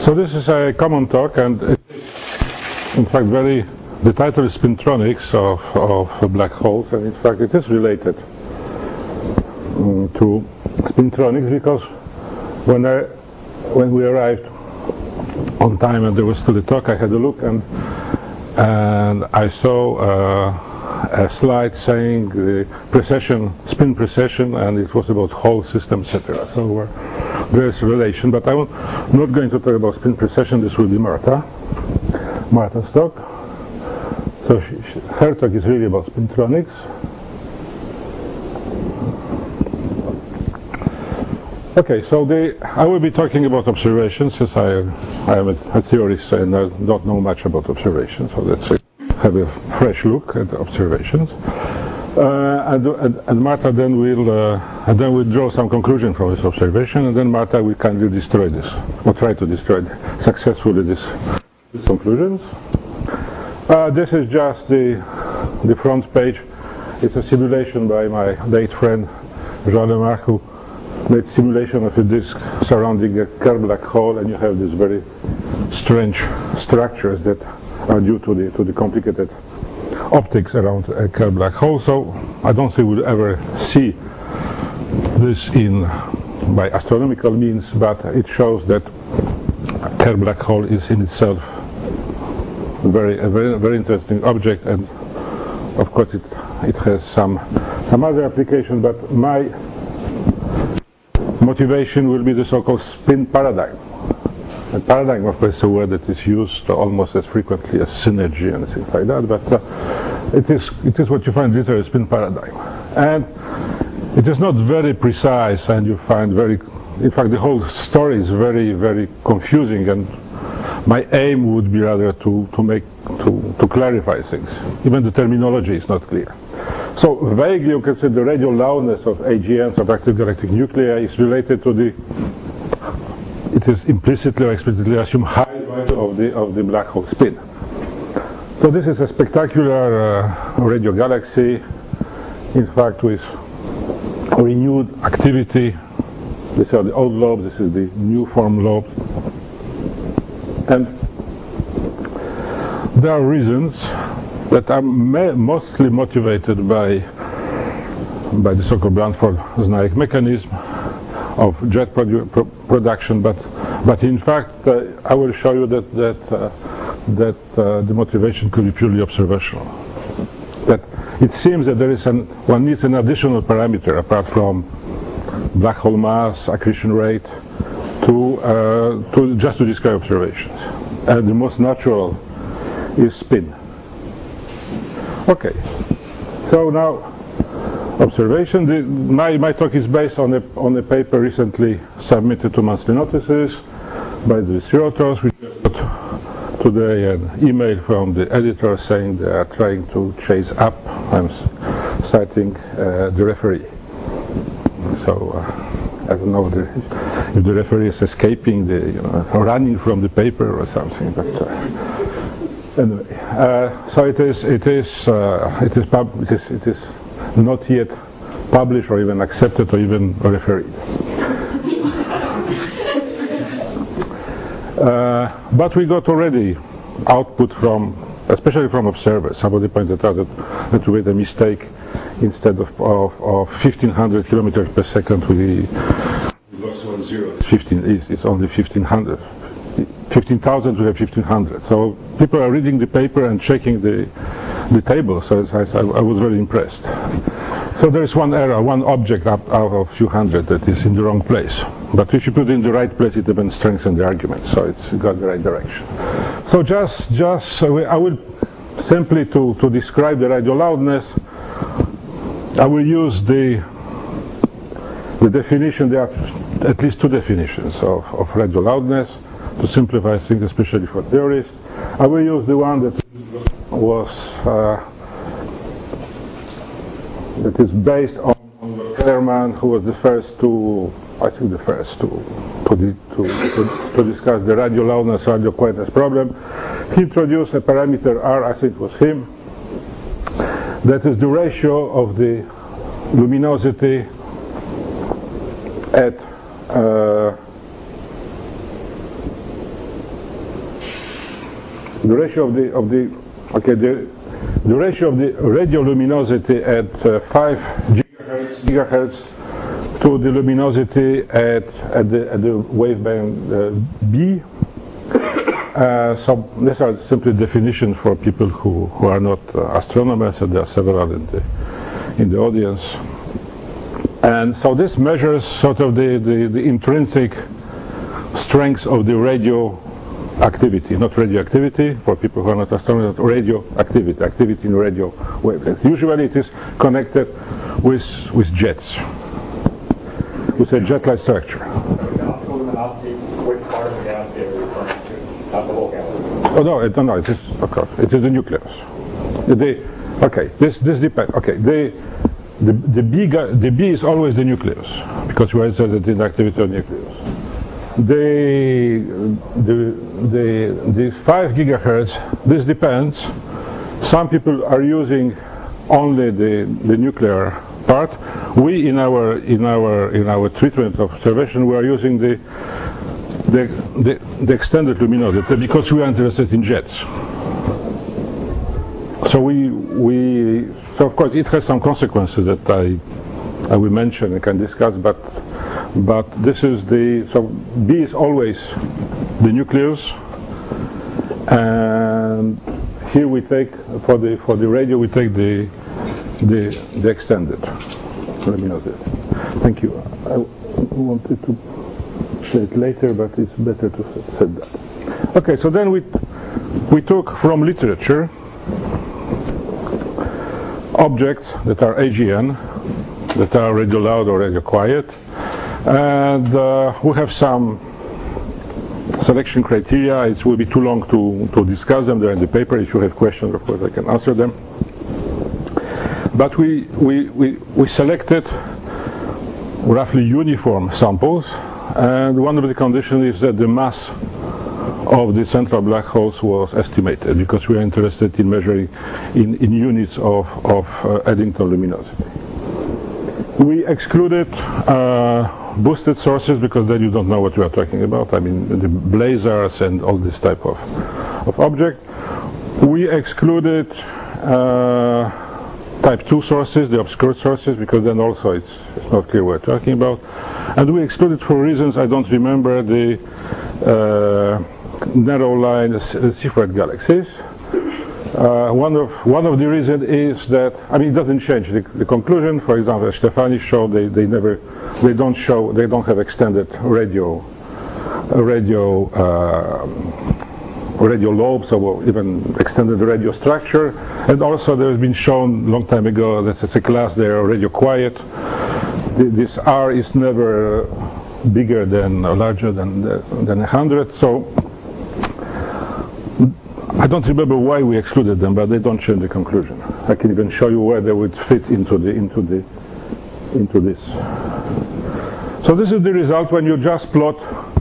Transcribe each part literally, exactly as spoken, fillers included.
So this is a common talk, and it's in fact very, the title is Spintronics of, of black holes, and in fact it is related um, to spintronics, because when I, when we arrived on time and there was still a talk, I had a look and and I saw uh, a slide saying the precession, spin precession, and it was about whole system, et cetera. So uh, there's a relation, but I'm not going to talk about spin precession. This will be Marta, Marta's talk. So she, she, her talk is really about spintronics. Okay, so the, I will be talking about observations, since I, I am a, a theorist and I don't know much about observations, so let's have a fresh look at observations. Uh, and, and, and Marta then will, uh, and then we'll draw some conclusion from this observation, and then Marta will kindly destroy this, or try to destroy successfully this, these conclusions. Uh, this is just the, the front page. It's a simulation by my late friend Jean Lemarque, who made simulation of a disk surrounding a Kerr black hole, and you have these very strange structures that are due to the to the complicated optics around a Kerr black hole. So I don't think we'll ever see this in by astronomical means, but it shows that a Kerr black hole is in itself a very a very very interesting object, and of course it it has some some other application, but my motivation will be the so-called spin paradigm. A paradigm, of course, is a word that is used almost as frequently as synergy and things like that, but uh, it is it is what you find literally a spin paradigm. And it is not very precise, and you find very, in fact, the whole story is very, very confusing, and my aim would be rather to, to make, to, to clarify things. Even the terminology is not clear. So vaguely you can say the radial loudness of A G Ns, of active galactic nuclei, is related to the, it is implicitly or explicitly assumed high value of the, of the black hole spin. So this is a spectacular uh, radio galaxy, in fact with renewed activity. These are the old lobes, this is the new form lobe. And there are reasons that are mostly motivated by by the so-called Blandford-Znaeck mechanism of jet produ pro production, but but in fact uh, I will show you that that uh, that uh, the motivation could be purely observational. That it seems that there is an one needs an additional parameter apart from black hole mass, accretion rate, to uh, to just to describe observations, and the most natural is spin. Okay, so now observation. The, my my talk is based on a on a paper recently submitted to monthly notices by the three authors. We got today an email from the editor saying they are trying to chase up. I'm citing uh, the referee. So uh, I don't know the, if the referee is escaping the, you know, running from the paper or something, but. Uh, Anyway, uh, so it is. It is. Uh, it is. Pub it is. It is not yet published or even accepted or even referred. uh, but we got already output from, especially from observers. Somebody pointed out that, that we made a mistake. Instead of of, of fifteen hundred kilometers per second, we lost one zero. fifteen. It's, it's only fifteen hundred. fifteen thousand we have fifteen hundred. So people are reading the paper and checking the the table. So I, I was very impressed. So there is one error, one object up out of a few hundred that is in the wrong place. But if you put it in the right place, it even strengthens the argument. So it's got the right direction. So just just so I will simply to to describe the radio loudness, I will use the the definition. There are at least two definitions of of radio loudness, to simplify things, especially for theorists. I will use the one that was uh, that is based on Kellerman, who was the first to, I think the first to to, the, to, to, to discuss the radio loudness, radio quietness problem. He introduced a parameter R, I think it was him, that is the ratio of the luminosity at uh, the ratio of the of the okay the the ratio of the radioluminosity at uh, five gigahertz, gigahertz to the luminosity at at the at the waveband uh, B. Uh, so these are simply definitions for people who who are not uh, astronomers, and there are several in the in the audience. And so this measures sort of the the, the intrinsic strength of the radio activity, not radioactivity for people who are not astronomers, radio activity, activity in radio wavelengths. Usually it is connected with with jets, with a jet-like structure. Which part of the galaxy are you referring to? Not the whole galaxy. Oh no, it, no, no, it is of course it is the nucleus. The, okay, this this depends. Okay, the the the B the B is always the nucleus because we are interested in the activity of the nucleus. The, the, the, the five gigahertz, this depends. Some people are using only the, the nuclear part. We, in our, in our, in our treatment of observation, we are using the, the, the, the extended luminosity because we are interested in jets. So we, we, so of course it has some consequences that I, I will mention and can discuss, but But this is the, so B is always the nucleus, and here we take, for the for the radio, we take the the, the extended luminosity. Thank you. I wanted to say it later, but it's better to say that. Okay, so then we, we took from literature objects that are A G N, that are radio loud or radio quiet, and uh, we have some selection criteria. It will be too long to, to discuss them. They're in the paper. If you have questions, of course, I can answer them. But we, we, we, we selected roughly uniform samples, and one of the conditions is that the mass of the central black holes was estimated, because we are interested in measuring in, in units of, of uh, Eddington luminosity. We excluded uh, boosted sources because then you don't know what we are talking about. I mean, the blazars and all this type of, of object. We excluded uh, type two sources, the obscure sources, because then also it's, it's not clear what we're talking about. And we excluded, for reasons I don't remember, the uh, narrow line Seyfert galaxies. Uh, one of one of the reasons is that, I mean, it doesn't change the, the conclusion. For example, Stefani showed they, they never they don't show they don't have extended radio radio uh, radio lobes or even extended radio structure. And also there has been shown a long time ago that it's a class they are radio quiet. The, this R is never bigger than or larger than than a hundred. So I don't remember why we excluded them, but they don't change the conclusion. I can even show you where they would fit into the into the into this. So this is the result when you just plot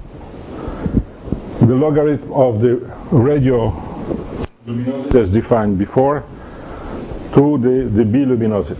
the logarithm of the radio luminosity as defined before to the, the B luminosity.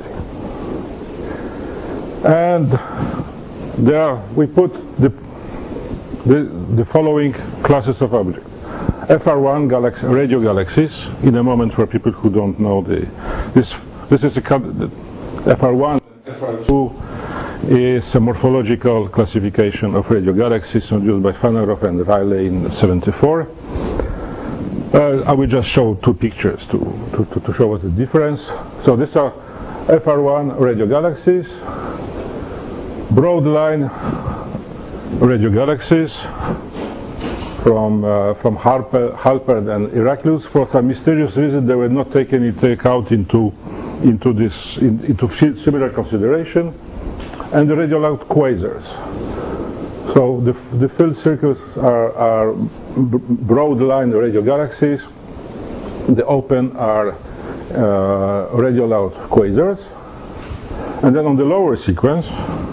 And there we put the the, the following classes of objects. F R one galaxy, radio galaxies. In a moment, for people who don't know the this this is a F R one. F R two is a morphological classification of radio galaxies introduced by Fanaroff and Riley in seventy-four. Uh, I will just show two pictures to, to, to, to show what the difference. So these are F R one radio galaxies, broad line radio galaxies from uh, from Harper, Halpern and Heraclius. For some mysterious reason, they were not taken into account into into this in, into similar consideration, and the radio loud quasars. So the the filled circles are are broad line radio galaxies. The open are uh, radio loud quasars, and then on the lower sequence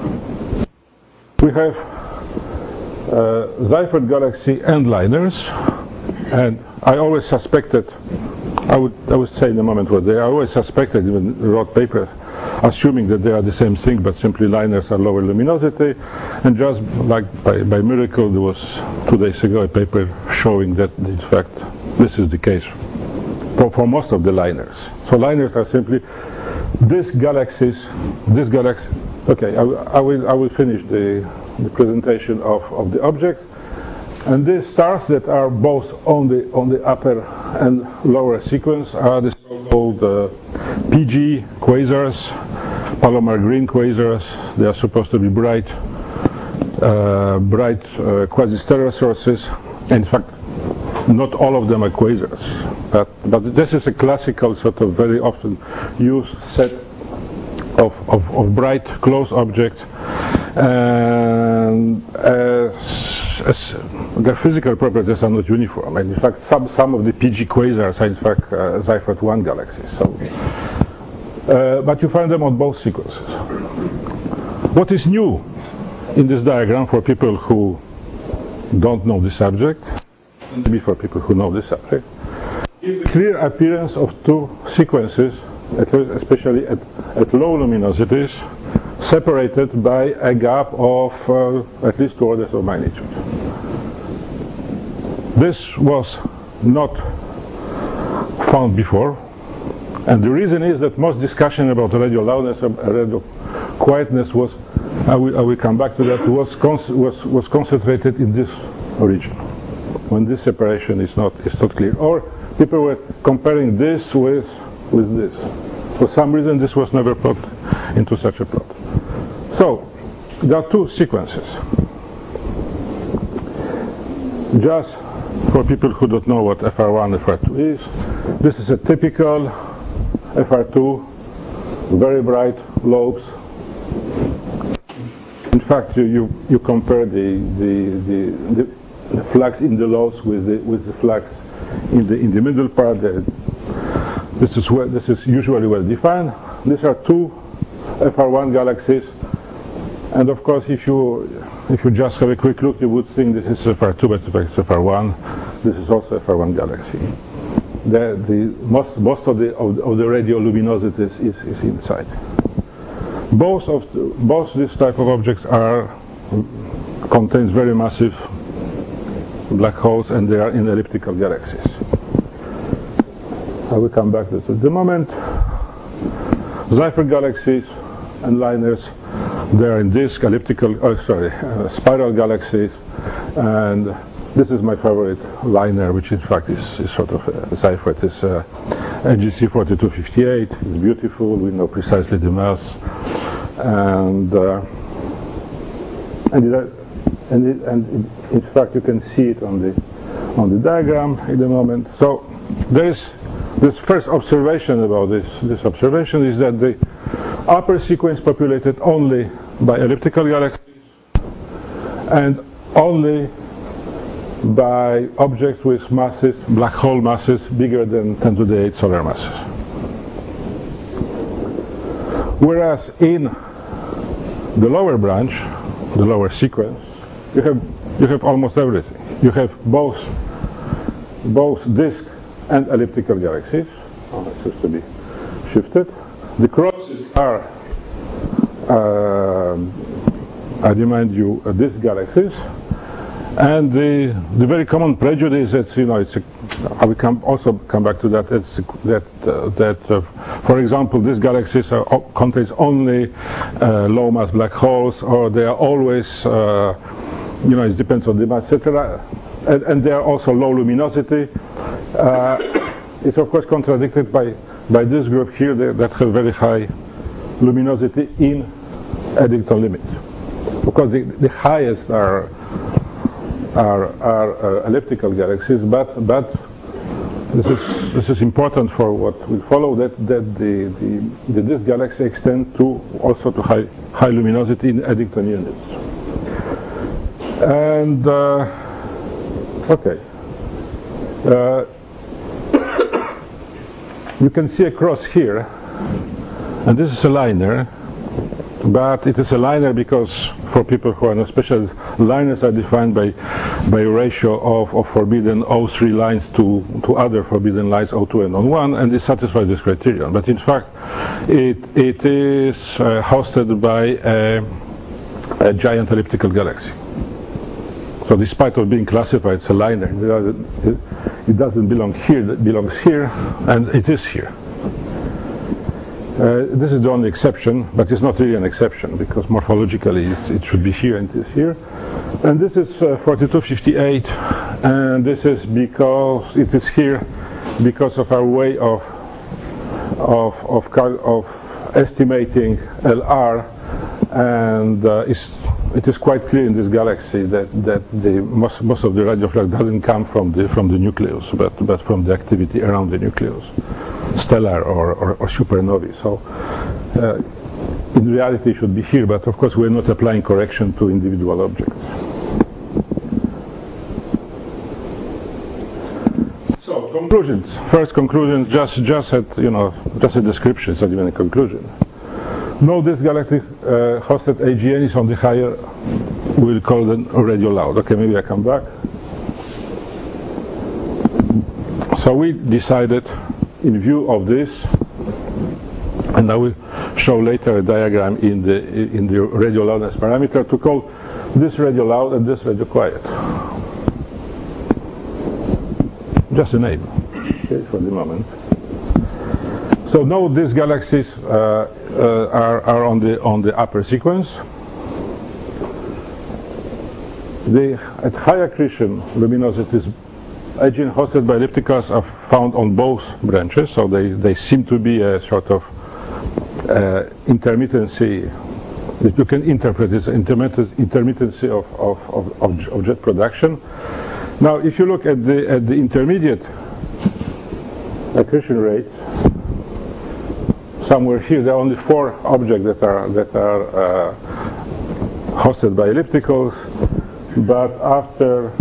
we have Uh, Seyfert galaxy endliners, and I always suspected, I would I would say in a moment what they are, I always suspected, even wrote paper assuming that they are the same thing, but simply liners are lower luminosity, and just like by, by miracle there was two days ago a paper showing that in fact This is the case for, for most of the liners. So liners are simply these galaxies, this galaxy. Okay, I, I will I will finish the, the presentation of, of the object. And these stars that are both on the on the upper and lower sequence are the so-called uh, P G quasars, Palomar green quasars. They are supposed to be bright, uh, bright uh, quasi-stellar sources. In fact, not all of them are quasars, but but this is a classical sort of very often used set of of, of bright close objects, and uh, as their physical properties are not uniform, and in fact some, some of the P G quasars are in fact uh, Seyfert one galaxies. So, uh, but you find them on both sequences. What is new in this diagram for people who don't know the subject, maybe for people who know the subject, is the clear appearance of two sequences, especially at, at low luminosities, separated by a gap of uh, at least two orders of magnitude. This was not found before, and the reason is that most discussion about radio loudness and radio quietness was, I will, I will come back to that, was, was, was concentrated in this region, when this separation is not, is not clear. Or people were comparing this with, with this. For some reason this was never put into such a plot. So, there are two sequences. Just for people who don't know what F R one, F R two is, this is a typical F R two, very bright lobes. In fact, you, you, you compare the, the, the, the, the flux in the lobes with the, with the flux in the, in the middle part. The, this, is well, this is usually well defined. These are two F R one galaxies. And of course, if you if you just have a quick look, you would think this is F R two, but it's F R one. This is also F R one galaxy. The, the most most of the of, of the radio luminosities is, is inside. Both of the, both these type of objects are contains very massive black holes, and they are in elliptical galaxies. I will come back to this. At the moment, Seyfert galaxies and liners, they are in disk, elliptical, oh sorry, uh, spiral galaxies, and this is my favorite liner, which in fact is, is sort of uh, Seyfert. It's uh, N G C forty-two fifty-eight. It's beautiful. We know precisely the mass, and uh, and, it, and, it, and it, in fact you can see it on the on the diagram in the moment. So there is this first observation about this. This observation is that the upper sequence populated only by elliptical galaxies and only by objects with masses, black hole masses, bigger than ten to the eight solar masses. Whereas in the lower branch, the lower sequence, you have you have almost everything. You have both both disk and elliptical galaxies. Oh, this has to be shifted. The crosses are, uh, I remind you, uh, these galaxies, and the the very common prejudice that you know it's. A, I will come also come back to that. It's a, that uh, that uh, for example, these galaxies are, uh, contains only uh, low mass black holes, or they are always, uh, you know, it depends on the mass, et cetera. And, and they are also low luminosity. Uh, it's of course contradicted by. by this group here they, that have very high luminosity in Eddington limit, because the, the highest are are, are uh, elliptical galaxies, but but this is this is important for what will follow, that that the the, the this galaxy extend to also to high high luminosity in Eddington units. And uh, okay. Uh, You can see a cross here, and this is a liner, but it is a liner because for people who are not special, liners are defined by by a ratio of, of forbidden O three lines to, to other forbidden lines O two and O one, and it satisfies this criterion. But in fact, it it is uh, hosted by a, a giant elliptical galaxy. So despite of being classified as a liner, it doesn't belong here, it belongs here, and it is here. Uh, this is the only exception, but it's not really an exception because morphologically it, it should be here and it is here. And this is uh, forty-two fifty-eight, and this is because it is here because of our way of of of, of estimating L R, and uh, it's, it is quite clear in this galaxy that that the most most of the radio flux doesn't come from the from the nucleus, but but from the activity around the nucleus, stellar or or, or supernovae. So uh, in reality, it should be here, but of course we're not applying correction to individual objects. So conclusions. First conclusion, just just at you know just a description, it's not even a conclusion. No, this galactic uh, hosted A G N is on the higher, we'll call them radio loud. Okay, maybe I come back. So we decided, in view of this, and I will show later a diagram in the in the radio loudness parameter, to call this radio loud and this radio quiet. Just a name, okay, for the moment. So now these galaxies uh, uh, are, are on the on the upper sequence. They, at high accretion luminosities, A G N hosted by ellipticals are found on both branches, so they, they seem to be a sort of uh, intermittency that you can interpret as intermittency of, of, of, of, of jet production. Now, if you look at the at the intermediate accretion rate, somewhere here there are only four objects that are that are uh, hosted by ellipticals, but after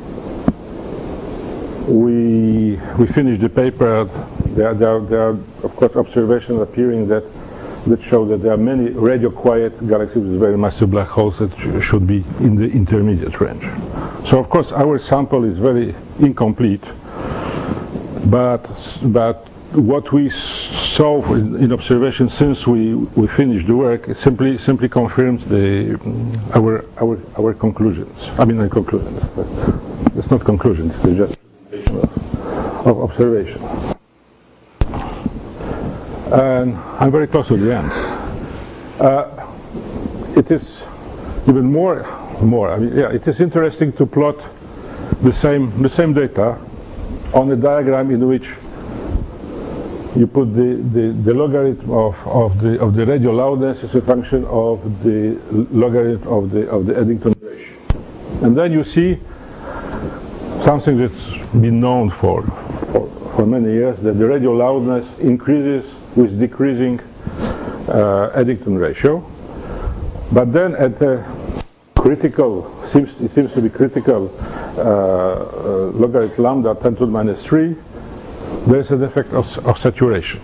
we we finish the paper, there there, there are of course observations appearing that that show that there are many radio quiet galaxies with very massive black holes that sh should be in the intermediate range. So of course our sample is very incomplete, but but what we saw in, in observation since we, we finished the work simply simply confirms the our our our conclusions. I mean, not conclusions. It's not conclusions. It's just of, of observation. And I'm very close to the end. Uh, it is even more more. I mean, yeah, it is interesting to plot the same the same data on a diagram in which you put the, the, the logarithm of, of the of the radio loudness as a function of the logarithm of the of the Eddington ratio, and then you see something that's been known for for, for many years, that the radio loudness increases with decreasing uh, Eddington ratio, but then at the critical seems it seems to be critical uh, uh, logarithm lambda ten to the minus three. There is an effect of, of saturation.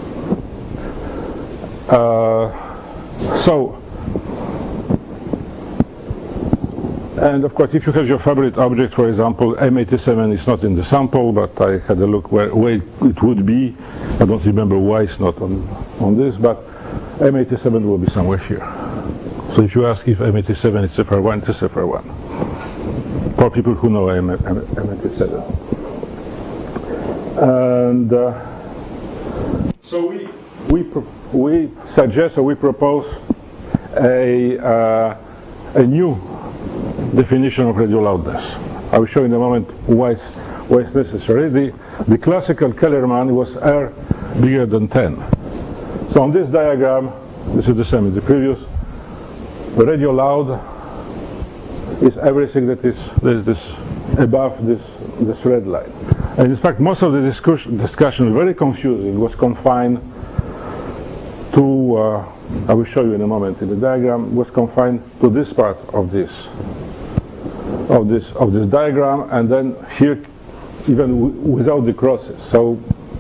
Uh, so, and of course, if you have your favorite object, for example, M eighty-seven is not in the sample, but I had a look where, where it would be. I don't remember why it's not on, on this, but M eighty-seven will be somewhere here. So if you ask if M eighty-seven is F R one, it is F R one. For people who know M eighty-seven. And uh, so we we we suggest or we propose a uh, a new definition of radio loudness. I will show in a moment why it's, why it's necessary. The the classical Kellerman was R bigger than ten. So on this diagram, this is the same as the previous. The radio loud is everything that is that is above this this red line. And in fact, most of the discussion, discussion very confusing, was confined to, uh, I will show you in a moment in the diagram, was confined to this part of this, of this, of this diagram, and then here, even w without the crosses. So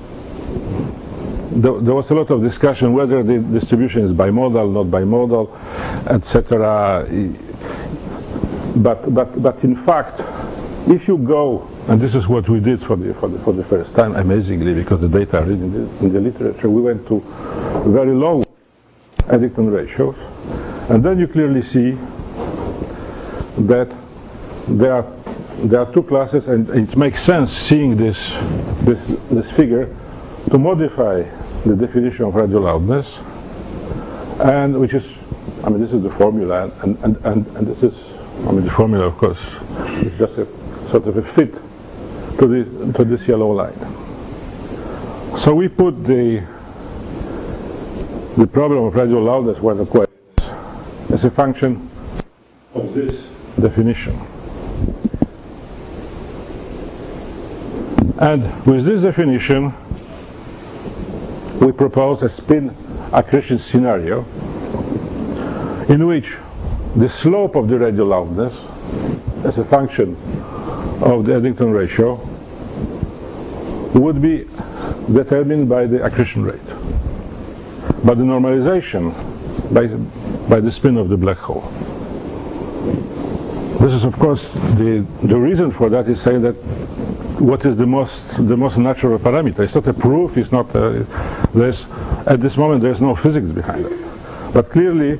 th there was a lot of discussion whether the distribution is bimodal, not bimodal, et cetera. But but but in fact, if you go, and this is what we did for the for the for the first time, amazingly, because the data are in the, in the literature, we went to very low Eddington ratios, and then you clearly see that there are there are two classes, and it makes sense, seeing this, this, this figure, to modify the definition of radio loudness, and which is, I mean, this is the formula, and, and, and, and this is, I mean, the formula, of course, is just a sort of a fit to this, to this yellow line. So we put the the problem of radio loudness, where the quiet is, as a function of this definition. And with this definition, we propose a spin accretion scenario in which the slope of the radio loudness as a function of the Eddington ratio would be determined by the accretion rate, but the normalization by, by the spin of the black hole. This is, of course, the, the reason for that is saying that what is the most the most natural parameter. It's not a proof. It's not. A, there's at this moment there's no physics behind it. But clearly,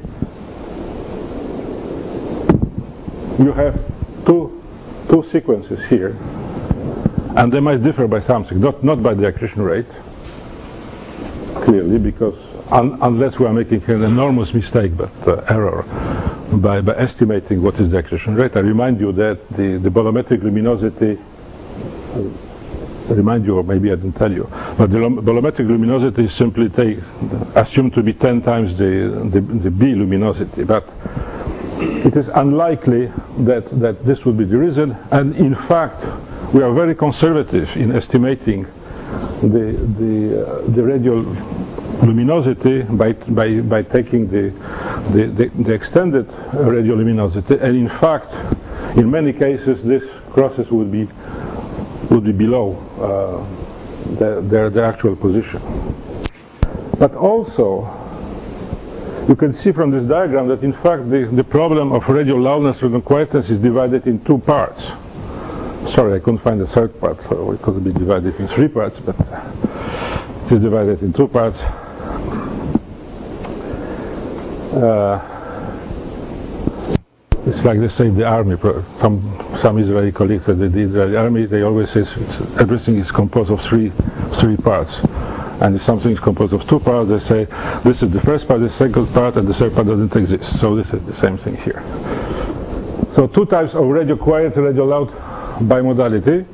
you have two two sequences here, and they might differ by something, not not by the accretion rate. Clearly, because un, unless we are making an enormous mistake, but uh, error, by by estimating what is the accretion rate. I remind you that the the bolometric luminosity. I remind you, or maybe I didn't tell you, but the bolometric luminosity is simply take, assumed to be ten times the, the, the B luminosity, but it is unlikely that, that this would be the reason, and in fact we are very conservative in estimating the, the, uh, the radial luminosity by, by, by taking the, the, the, the extended radial luminosity, and in fact in many cases this crosses would be would be below uh, their, their, their actual position. But also, you can see from this diagram that in fact the, the problem of radio loudness and quietness is divided in two parts. Sorry, I couldn't find the third part, so it could be divided in three parts, but it is divided in two parts. Uh, It's like they say the army, some, some Israeli colleagues that the Israeli army, they always say it's, everything is composed of three, three parts. And if something is composed of two parts, they say this is the first part, the second part, and the third part doesn't exist. So this is the same thing here. So two types of radio quiet, radio loud bimodality.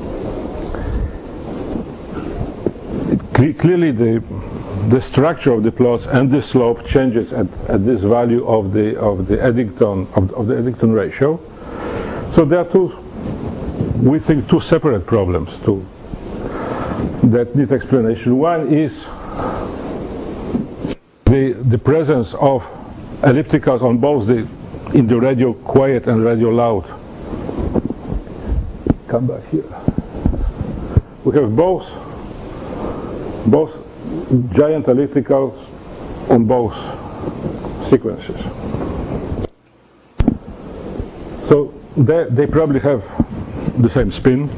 It, clearly the the structure of the plots and the slope changes at, at this value of the of the Eddington of, of the Eddington ratio. So there are two, we think, two separate problems too that need explanation. One is the the presence of ellipticals on both the in the radio quiet and radio loud. Come back here. We have both both giant ellipticals on both sequences. So they, they probably have the same spin,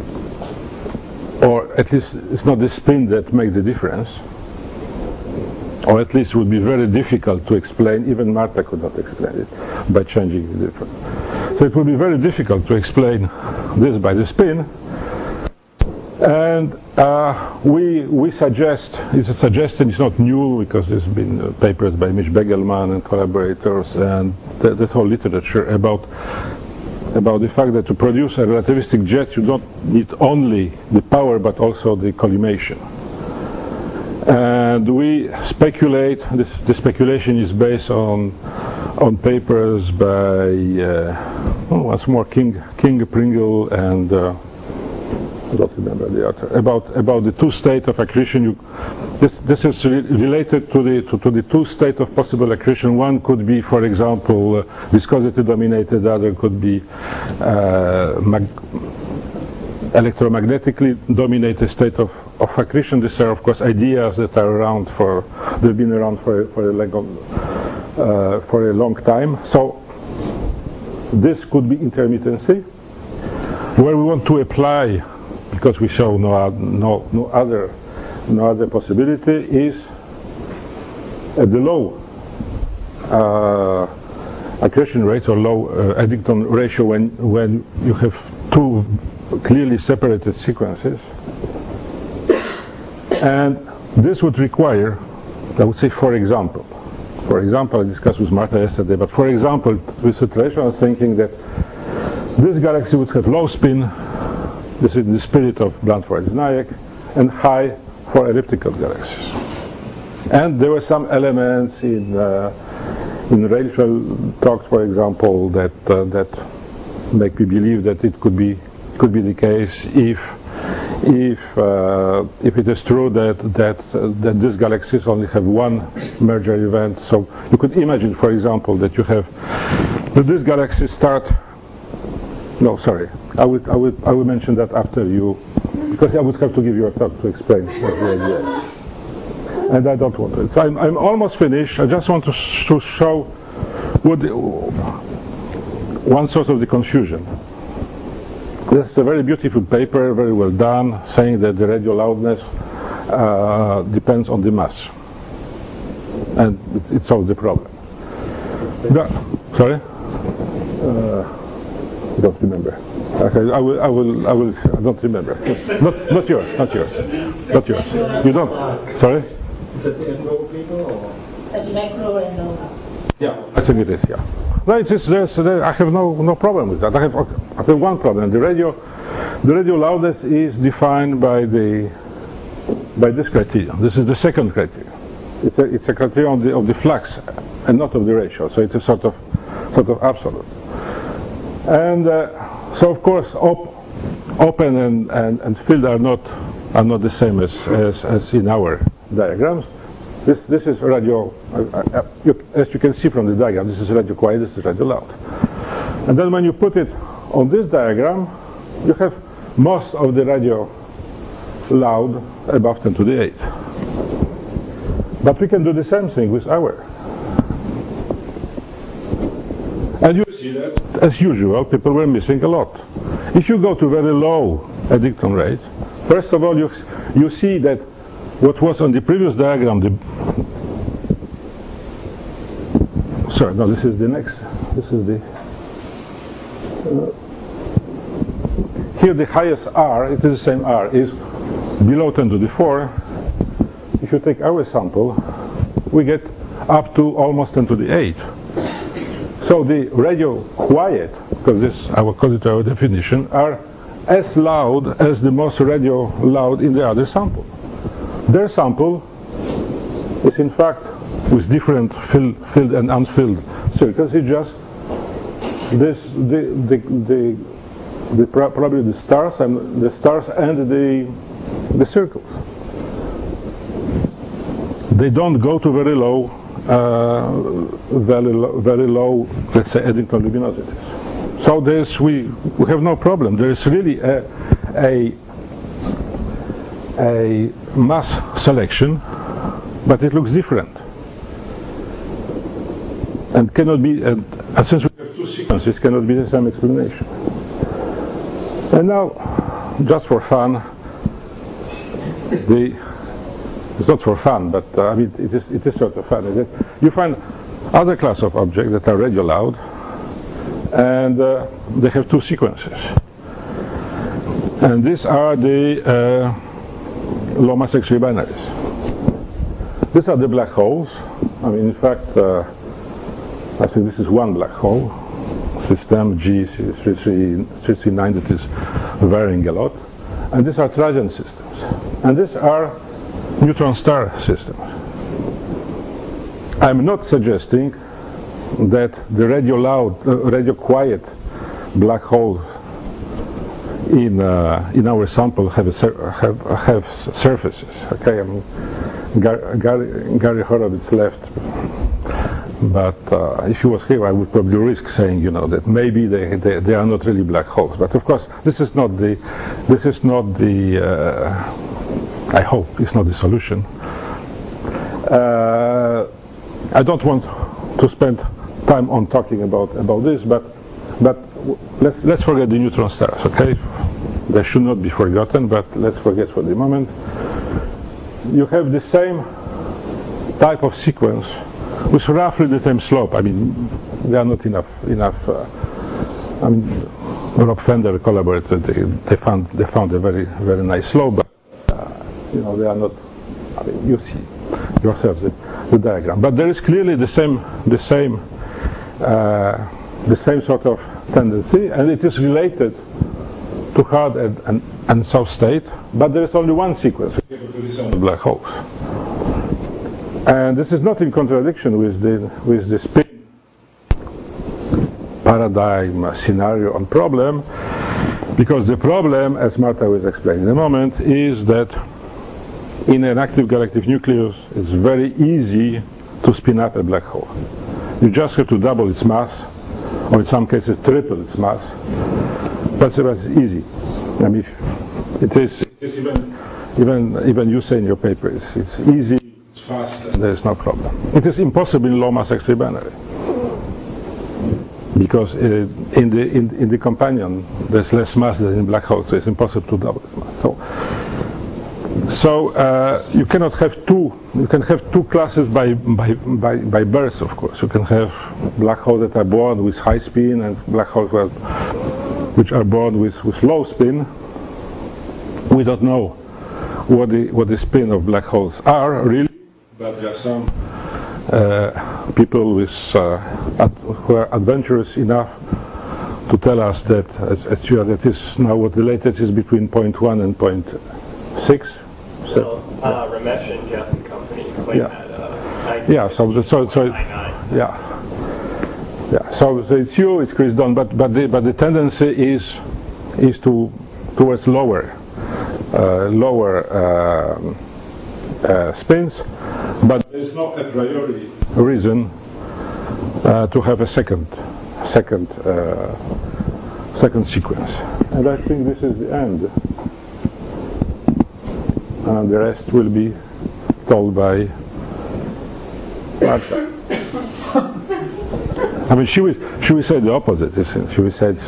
or at least it's not the spin that makes the difference, or at least it would be very difficult to explain. Even Marta could not explain it by changing the difference. So it would be very difficult to explain this by the spin. And uh, we we suggest, it's a suggestion, it's not new because there's been uh, papers by Mitch Begelman and collaborators and th this whole literature about about the fact that to produce a relativistic jet you don't need only the power but also the collimation. And we speculate, this, the speculation is based on on papers by uh, oh, once more King, King Pringle and uh, I don't remember the author, about about the two state of accretion. You, this this is re related to the to, to the two state of possible accretion. One could be, for example, uh, viscosity dominated. The other could be uh, mag electromagnetically dominated state of, of accretion. These are, of course, ideas that are around for they've been around for for a long uh, for a long time. So this could be intermittency, where we want to apply, because we show no no no other no other possibility, is at the low uh, accretion rates or low uh, Eddington ratio when, when you have two clearly separated sequences. And this would require, I would say, for example, for example, I discussed with Marta yesterday, but for example, with situation, I was thinking that this galaxy would have low spin, this is the spirit of Bluntford-Znajek, and high for elliptical galaxies. And there were some elements in uh, in Rachel talks, for example, that uh, that make me believe that it could be could be the case if if uh, if it is true that that uh, that these galaxies only have one merger event. So you could imagine, for example, that you have that these galaxies start. No, sorry. I would I would I would mention that after you, because I would have to give you a talk to explain what the idea is. And I don't want it. So I'm I'm almost finished. I just want to, sh to show what the, one source of the confusion. This is a very beautiful paper, very well done, saying that the radio loudness uh, depends on the mass, and it, it solves the problem. The, sorry. Uh, I don't remember. Okay, I will, I will, I will, I don't remember. Not, not yours, not yours, not yours. You don't, sorry? Is that the Enroll paper or? That's macro and local. Yeah, I think it is, yeah. No, it is, there's, there, I have no, no problem with that. I have, I have one problem. The radio, the radio loudness is defined by the, by this criterion. This is the second criterion. It's a, it's a criterion of the, of the flux and not of the ratio. So it's a sort of, sort of absolute. And uh, so, of course, op open and, and, and filled are not are not the same as, as, as in our diagrams. This this is radio, uh, uh, you, as you can see from the diagram. This is radio quiet. This is radio loud. And then when you put it on this diagram, you have most of the radio loud above ten to the eight. But we can do the same thing with our. And you see that, as usual, people were missing a lot. If you go to very low Eddington rate, first of all, you you see that what was on the previous diagram, the sorry, no, this is the next, this is the, uh, here the highest R, it is the same R, is below ten to the four. If you take our sample, we get up to almost ten to the eight. So the radio quiet, because this our according to our definition, are as loud as the most radio loud in the other sample. Their sample is in fact with different fill, filled and unfilled circles. It's just this the the the, the pro probably the stars and the stars and the the circles. They don't go to very low. Uh, very, low, very low, let's say, Eddington luminosities. So there's we we have no problem. There is really a a, a mass selection, but it looks different, and cannot be. And since we have two sequences, cannot be the same explanation. And now, just for fun, the it's not for fun, but uh, I mean it is it is sort of fun. Is it? You find other class of objects that are radio loud, and uh, they have two sequences. And these are the uh, low mass X-ray binaries. These are the black holes. I mean, in fact, uh, I think this is one black hole system G three three nine that is varying a lot, and these are Trajan systems, and these are neutron star systems. I'm not suggesting that the radio loud, uh, radio quiet black holes in uh, in our sample have a sur have have surfaces. Okay, I mean, Gar Gary, Gary Horowitz left, but uh, if he was here, I would probably risk saying, you know, that maybe they they, they are not really black holes. But of course, this is not the this is not the. Uh, I hope it's not the solution. Uh, I don't want to spend time on talking about about this, but but let's let's forget the neutron stars. Okay, they should not be forgotten, but let's forget for the moment. You have the same type of sequence with roughly the same slope. I mean, they are not enough enough. Uh, I mean, Rob Fender collaborated. They, they found they found a very very nice law, but uh, you know they are not. I mean, you see yourself the, the diagram, but there is clearly the same the same uh, the same sort of tendency, and it is related to hard and, and, and soft state. But there is only one sequence of black holes, and this is not in contradiction with the with the spin paradigm scenario and problem, because the problem, as Marta will explain in a moment, is that in an active galactic nucleus it's very easy to spin up a black hole. You just have to double its mass, or in some cases triple its mass. That's very easy. I mean, it is, it is even, even, even you say in your paper, it's, it's easy, it's fast, and there is no problem. It is impossible in low mass X-ray binary, because uh, in the in, in the companion there's less mass than in black hole, so it's impossible to double its mass. So, so uh, you cannot have two. You can have two classes by by by by birth, of course. You can have black holes that are born with high spin and black holes that, which are born with with low spin. We don't know what the what the spin of black holes are really, but there are some uh, people with uh, ad, who are adventurous enough to tell us that as, as you are, that is now what the latest is between zero point one and zero point six. So, uh, Ramesh and Jeff and company claim Yeah. that uh, Yeah, so the, so so yeah, yeah. So, so it's you, it's Chris Dunn, but but the but the tendency is is to towards lower uh, lower uh, uh, spins, but there is no a priori reason uh, to have a second second uh, second sequence. And I think this is the end. And the rest will be told by Marta. I mean, she will, she will say the opposite. She will say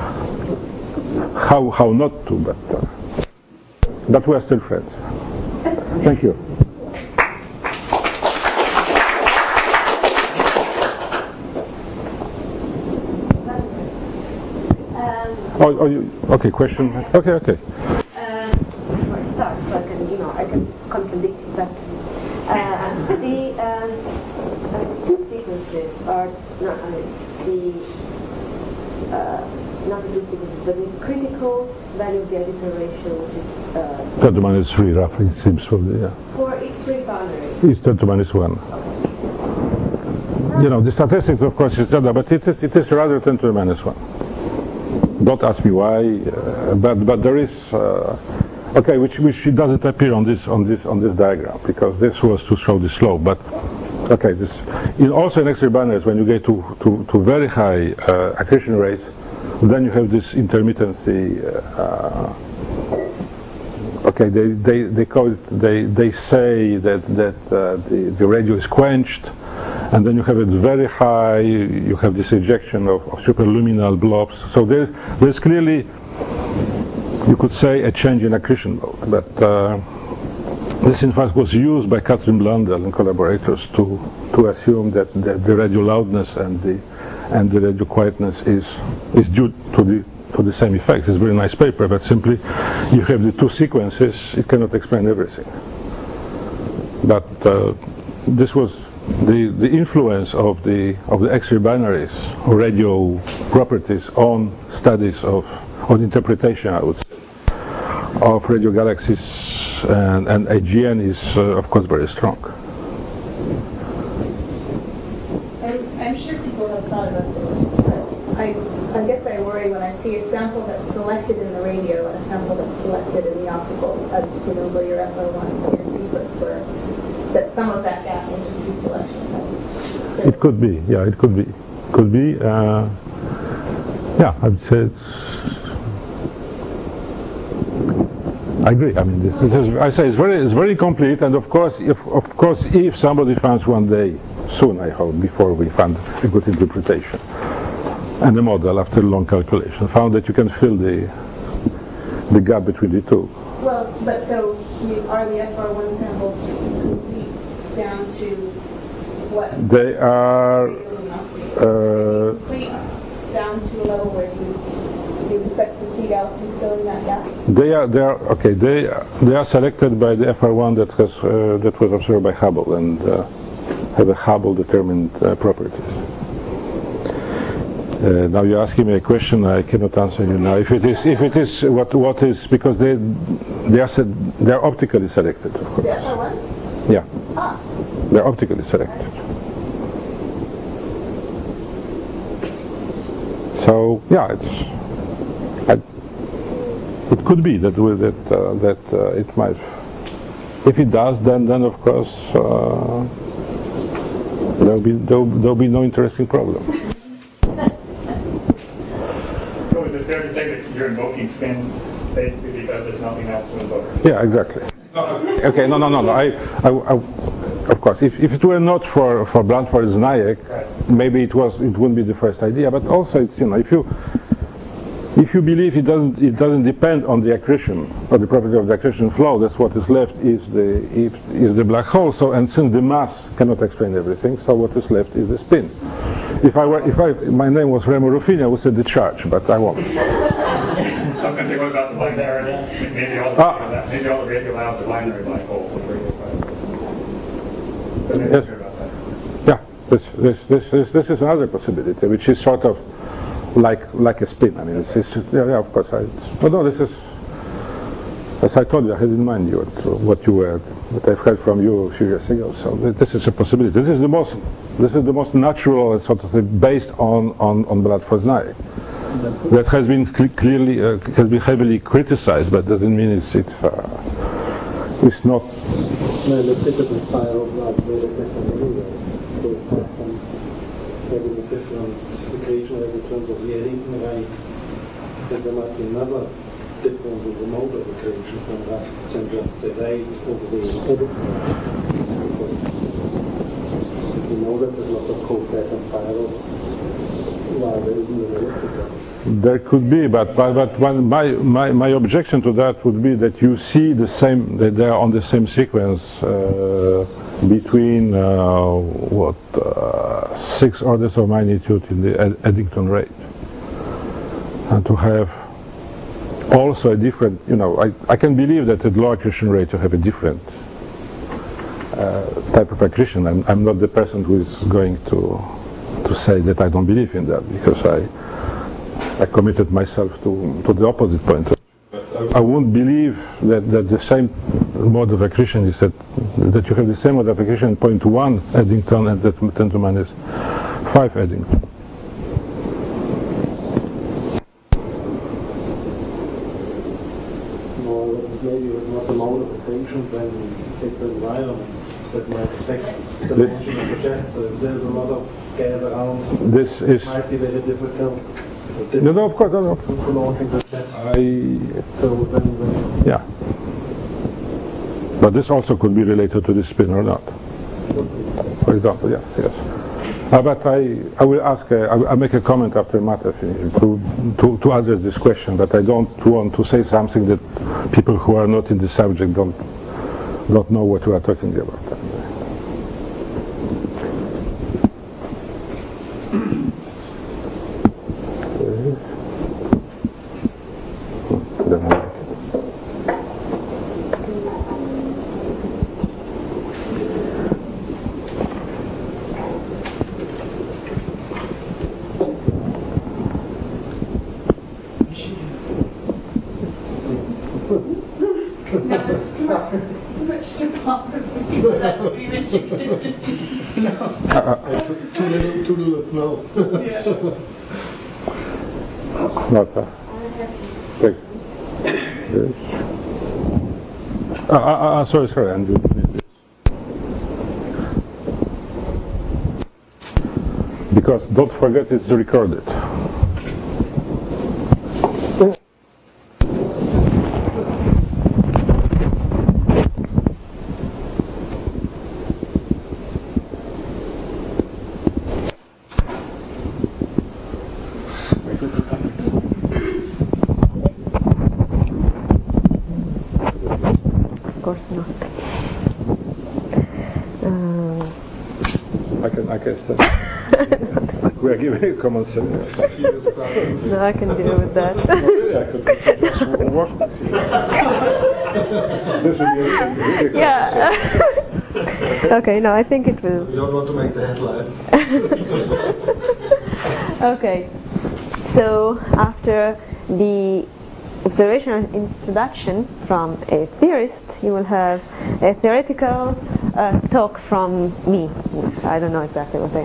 how how not to, but uh, but we are still friends. Thank you. Um, Oh, oh you, okay. Question. Okay, okay. um, before I start, so I can, you know, I can contradict it, but uh, the um, uh, two sequences are not, I mean, the uh, not the two sequences, but the critical value of the addition ratio, which is uh, ten to minus three, roughly, it seems from the. Yeah. for X-ray boundaries. It's ten to minus one. You know, the statistics, of course, is other, but it is it is rather ten to the minus one. Don't ask me why, uh, but but there is uh, okay, which which doesn't appear on this on this on this diagram, because this was to show the slope. But okay, this in also in X-ray binaries, when you get to to, to very high uh, accretion rates, then you have this intermittency. Uh, okay, they they they call it, they they say that that uh, the the radio is quenched. And then you have it very high, you have this ejection of, of superluminal blobs. So there, there's clearly, you could say, a change in accretion mode. But uh, this in fact was used by Katrin Blundell and collaborators to to assume that, that the radio loudness and the and the radio quietness is is due to the to the same effect. It's a very nice paper, but simply you have the two sequences, it cannot explain everything. But uh, this was The, the influence of the of the X-ray binaries or radio properties on studies of on interpretation, I would say, of radio galaxies and, and A G N is uh, of course very strong. I'm, I'm sure people have thought about this. I, I guess I worry when I see a sample that's selected in the radio and a sample that's selected in the optical, as presumably your F R one or your secret, where that some of that gap may just be selection. So It could be, yeah, it could be, could be. Uh, yeah, I would say it's. I agree. I mean, this, this is, I say it's very, it's very complete. And of course, if of course, if somebody finds one day, soon I hope, before we find a good interpretation, and the model after long calculation found that you can fill the the gap between the two. Well, but so you, are the F R one samples complete down to what? They are. Luminosity Uh, complete down to a level where you you expect to see galaxies filling that gap? they are they are okay. They they are selected by the F R one that has uh, that was observed by Hubble and uh, have a Hubble determined uh, properties. Uh, now you're asking me a question I cannot answer you now. If it is if it is what what is because they they are said, they are optically selected, of course. The F R one? Yeah, Ah. they are optically selected. So yeah, it's I, it could be that with that uh, that uh, it might. If it does, then then of course uh, there'll be there'll, there'll be no interesting problem. So is it fair to say that you're invoking spin basically because there's nothing else to invoke? Yeah, exactly. Okay, no, no, no, no. I, I, I, of course, if, if it were not for for Blandford-Znajek, Right. maybe it was it wouldn't be the first idea. But also, it's you know, if you if you believe it doesn't it doesn't depend on the accretion or the property of the accretion flow, that's what is left is the is, is the black hole. So, and since the mass cannot explain everything, so what is left is the spin. If I were if I my name was Remo Ruffini, I would say the charge, but I won't. I was going to say, what about the binary? Maybe all the, Ah. maybe all the radio labs are binary black holes. But maybe Yes. hear about that. Yeah, this this this is this is another possibility, which is sort of like like a spin. I mean, it's, it's yeah, yeah, of course. I, but no, this is as I told you, I had in mind you what you were, what I've heard from you a few years ago. So this is a possibility. This is the most this is the most natural and sort of based on on on Blandford-Znajek. That has been cl- clearly uh, has been heavily criticized, but doesn't mean it's it, uh, it's not. Well, the physical style of love is very different anyway. So apart from having a different equation in terms of the Eddington rate, then there might be another difference in the mode of equations and that than just the rate over the Eddington rate. We know that there's lots of co-pattern spirals. While there isn't an ellipticals. There could be, but but, but one, my, my my objection to that would be that you see the same, that they are on the same sequence uh, between uh, what uh, six orders of magnitude in the Ed- Eddington rate, and to have also a different, you know, I, I can believe that at low accretion rate you have a different uh, type of accretion. I'm I'm not the person who is going to. to say that I don't believe in that, because I I committed myself to, to the opposite point. I won't believe that, that the same mode of accretion is that that you have the same mode of accretion zero point one Eddington and that ten to minus five Eddington. Or maybe it was not the mode of accretion, then it's the environment that might affect the This- motion of the jet. So if there's a lot of gas around, This is it might be very difficult. no, no, of course, no, no. To launching the jet. I So then, then yeah, but this also could be related to the spin or not. For example, yes, yes. Uh, but I, I will ask, uh, I will I'll make a comment after Mata finishes to, to, to address this question, but I don't want to say something that people who are not in the subject don't don't know what we are talking about. No, there's too much, too much to pop for people to actually mention. too little, too little snow. Mata. Take. Yes. Ah, ah, ah, sorry, sorry, Andrew. Because don't forget it's recorded. Of course not. Uh, I can, I can start. we are giving you common sense. No, I can deal with that. Really, I could, could just wash my feet. This would be really common Yeah. Okay, no, I think it will. We don't want to make the headlines. Okay, so after the observational introduction from a theorist, you will have a theoretical uh, talk from me. I don't know exactly what I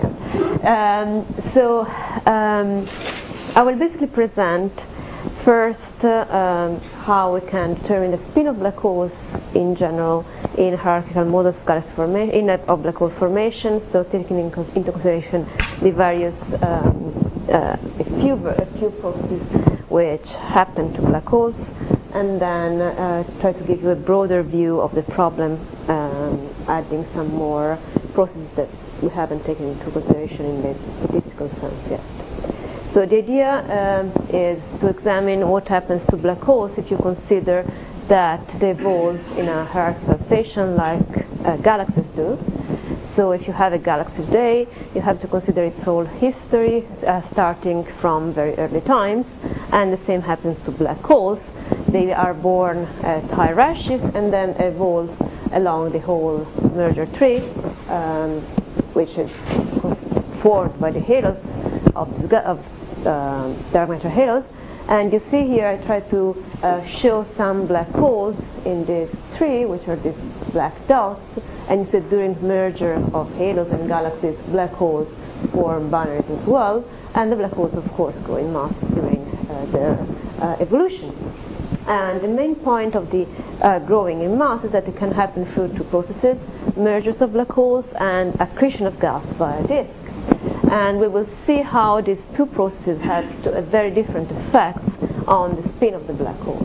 am. Um, so um, I will basically present first uh, um, how we can determine the spin of black holes in general in hierarchical models of galaxy formation, in of black hole formation. So taking into consideration the various um, uh, a few a few processes which happen to black holes, and then uh, try to give you a broader view of the problem, um, adding some more processes that we haven't taken into consideration in the statistical sense yet. So the idea um, is to examine what happens to black holes if you consider that they evolve in a hierarchical fashion like uh, galaxies do. So if you have a galaxy today, you have to consider its whole history, uh, starting from very early times, and the same happens to black holes. They are born at high redshift and then evolve along the whole merger tree, um, which is formed by the halos of, the, of uh, dark matter halos. And you see here I try to uh, show some black holes in this tree, which are these black dots. And you see during merger of halos and galaxies, black holes form binaries as well. And the black holes, of course, grow in mass during uh, their uh, evolution. And the main point of the uh, growing in mass is that it can happen through two processes: mergers of black holes and accretion of gas via disk. And we will see how these two processes have to, uh, very different effects on the spin of the black hole.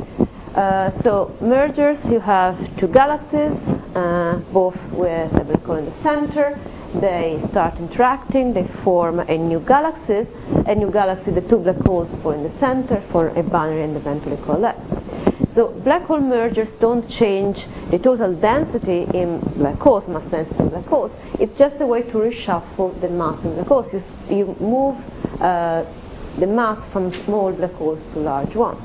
Uh, so mergers, you have two galaxies, uh, both with a black hole in the center. They start interacting, they form a new galaxy. A new galaxy, the two black holes fall in the center for a binary and eventually coalesce. So black hole mergers don't change the total density in black holes, mass density in black holes. It's just a way to reshuffle the mass in black holes. You, you move uh, the mass from small black holes to large ones.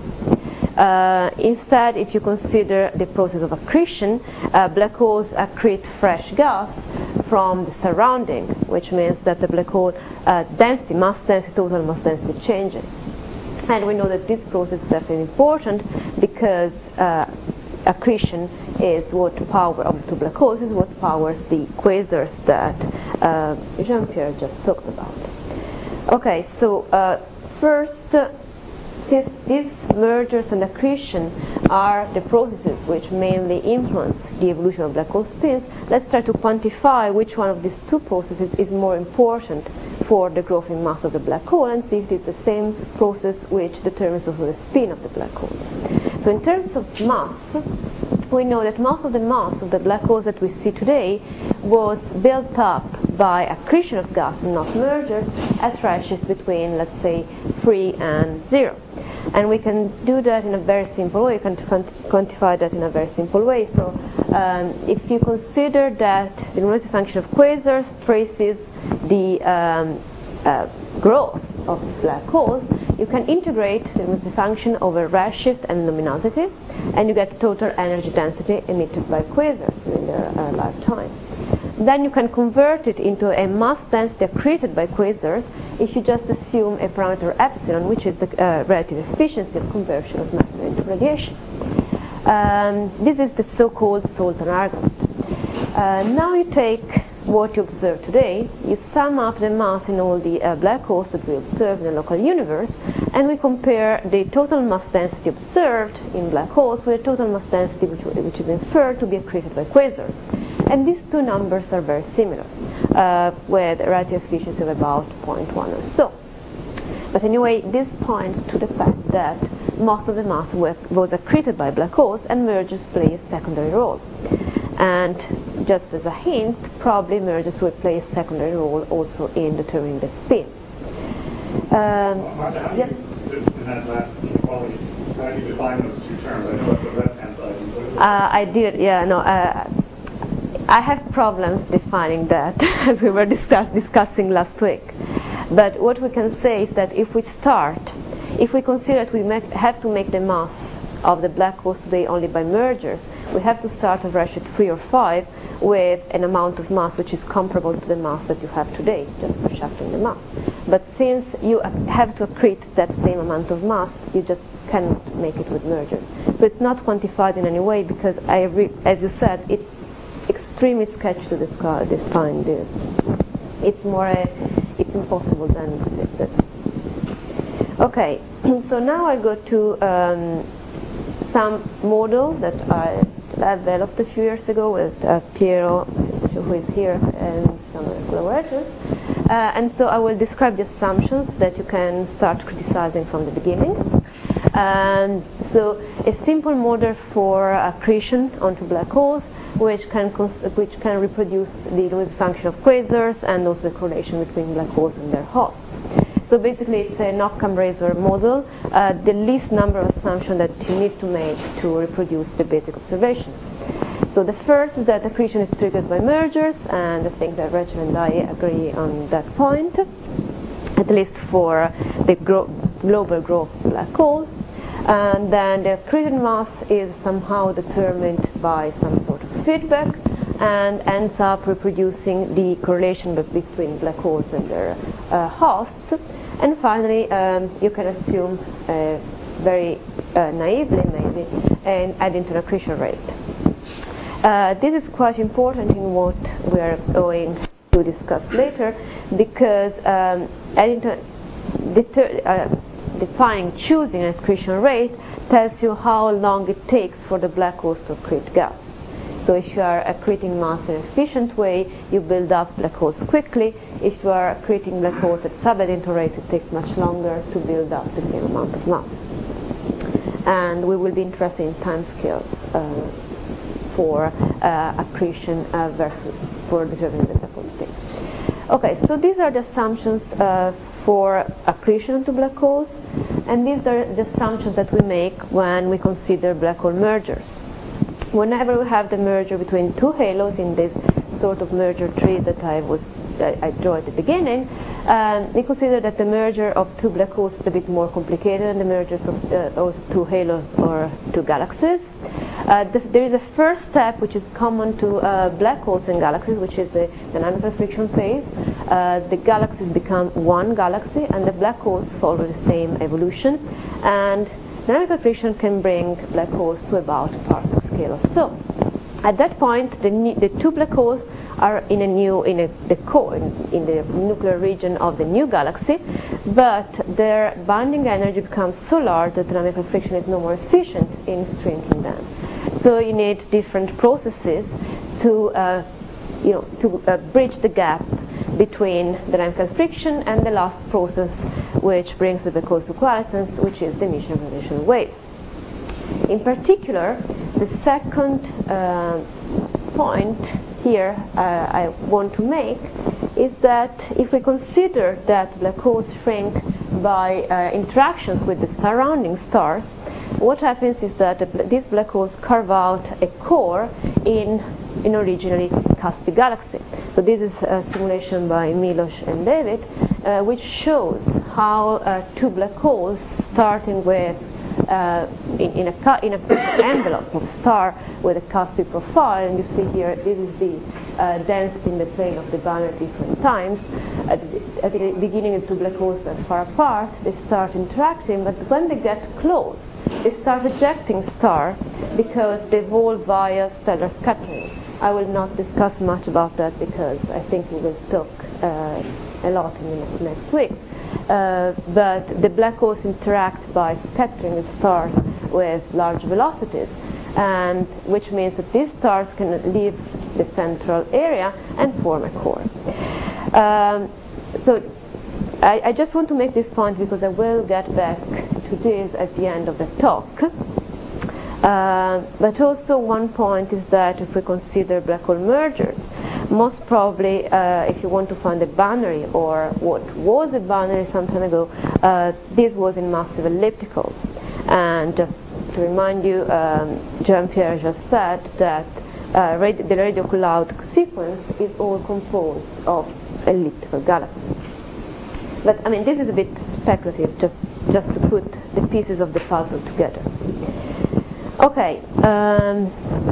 Uh, instead, if you consider the process of accretion, uh, black holes accrete fresh gas from the surrounding, which means that the black hole uh, density, mass density, total mass density changes. And we know that this process is definitely important because uh, accretion is what power of the two black holes is what powers the quasars that uh, Jean-Pierre just talked about. Okay, so uh, first, uh, since these mergers and accretion are the processes which mainly influence the evolution of black hole spins, let's try to quantify which one of these two processes is more important for the growth in mass of the black hole, and see if it's the same process which determines also the spin of the black holes. So in terms of mass, we know that most of the mass of the black holes that we see today was built up by accretion of gas and not mergers at redshifts between, let's say, three and zero. And we can do that in a very simple way. You can quantify that in a very simple way. So um, if you consider that the luminosity function of quasars traces the um, uh, growth of black holes, you can integrate the luminosity function over redshift and luminosity, and you get total energy density emitted by quasars during their uh, lifetime. Then you can convert it into a mass density accreted by quasars if you just assume a parameter epsilon, which is the uh, relative efficiency of conversion of matter into radiation. Um, this is the so-called Salton argument. Uh, now you take what you observe today, you sum up the mass in all the uh, black holes that we observe in the local universe, and we compare the total mass density observed in black holes with the total mass density which, which is inferred to be accreted by quasars. And these two numbers are very similar, uh, with a relative efficiency of about zero point one or so. But anyway, this points to the fact that most of the mass was accreted by black holes, and mergers play a secondary role. And just as a hint, probably mergers will play a secondary role also in determining the spin. Um, Martha, how do yes? you, in that last inequality, how do you define those two terms? I know at the left-hand side. What is it? Uh, I did, yeah, no. Uh, I have problems defining that, as we were discuss, discussing last week. But what we can say is that if we start, if we consider that we make, have to make the mass of the black holes today only by mergers, we have to start at redshift three or five with an amount of mass which is comparable to the mass that you have today, just by shifting the mass. But since you have to accrete that same amount of mass, you just cannot make it with mergers. So it's not quantified in any way because, I re as you said, it's extremely sketchy to describe this time. It's more, a, it's impossible then to do that. Okay, so now I go to um, some model that I developed a few years ago with uh, Piero, who is here, and some collaborators. Uh, and so I will describe the assumptions that you can start criticizing from the beginning. And so a simple model for accretion onto black holes, which can which can reproduce the Lewis function of quasars and also the correlation between black holes and their hosts. So basically, it's an Occam-Razor model, uh, the least number of assumptions that you need to make to reproduce the basic observations. So the first is that accretion is triggered by mergers, and I think that Rachel and I agree on that point, at least for the gro global growth of black holes. And then the accreted mass is somehow determined by some sort of feedback and ends up reproducing the correlation between black holes and their uh, hosts. And finally, um, you can assume uh, very uh, naively maybe an Eddington accretion rate. Uh, this is quite important in what we are going to discuss later, because um, Eddington deter uh, defining, choosing an accretion rate tells you how long it takes for the black holes to accrete gas. So if you are accreting mass in an efficient way, you build up black holes quickly. If you are accreting black holes at sub-Eddington rates, it takes much longer to build up the same amount of mass. And we will be interested in timescales uh, for uh, accretion uh, versus for determining the black hole spin. Okay, so these are the assumptions uh, for accretion to black holes, and these are the assumptions that we make when we consider black hole mergers. Whenever we have the merger between two halos in this sort of merger tree that I was that I drew at the beginning, um, we consider that the merger of two black holes is a bit more complicated than the mergers of, uh, of two halos or two galaxies. Uh, the, there is a first step which is common to uh, black holes and galaxies, which is the dynamical friction phase. Uh, the galaxies become one galaxy, and the black holes follow the same evolution. And dynamical friction can bring black holes to about a parsec scale or so. At that point, the, the two black holes are in a new, in a, the core, in, in the nuclear region of the new galaxy, but their binding energy becomes so large that dynamical friction is no more efficient in shrinking them. So you need different processes to, uh, you know, to uh, bridge the gap between dynamical friction and the last process, which brings the black holes to quiescence, which is the emission of gravitational waves. In particular, the second uh, point here uh, I want to make is that if we consider that black holes shrink by uh, interactions with the surrounding stars, what happens is that these black holes carve out a core in an originally Caspi galaxy. So this is a simulation by Milos and David, uh, which shows how uh, two black holes starting with Uh, in, in, a in a envelope of star with a Caspi profile, and you see here this is the uh, density in the plane of the band at different times. At the, at the beginning, the two black holes are far apart. They start interacting, but when they get close, they start ejecting star because they evolve via stellar scattering. I will not discuss much about that because I think we will talk uh, a lot in the next, next week. Uh, but the black holes interact by scattering the stars with large velocities, and which means that these stars can leave the central area and form a core. Um, so I, I just want to make this point because I will get back to this at the end of the talk. Uh, but also one point is that if we consider black hole mergers, most probably uh, if you want to find a boundary or what was a boundary some time ago, uh, this was in massive ellipticals. And just to remind you, um, Jean-Pierre just said that uh, radi the radio cloud sequence is all composed of elliptical galaxies. But I mean, this is a bit speculative, just just to put the pieces of the puzzle together. Okay. Um,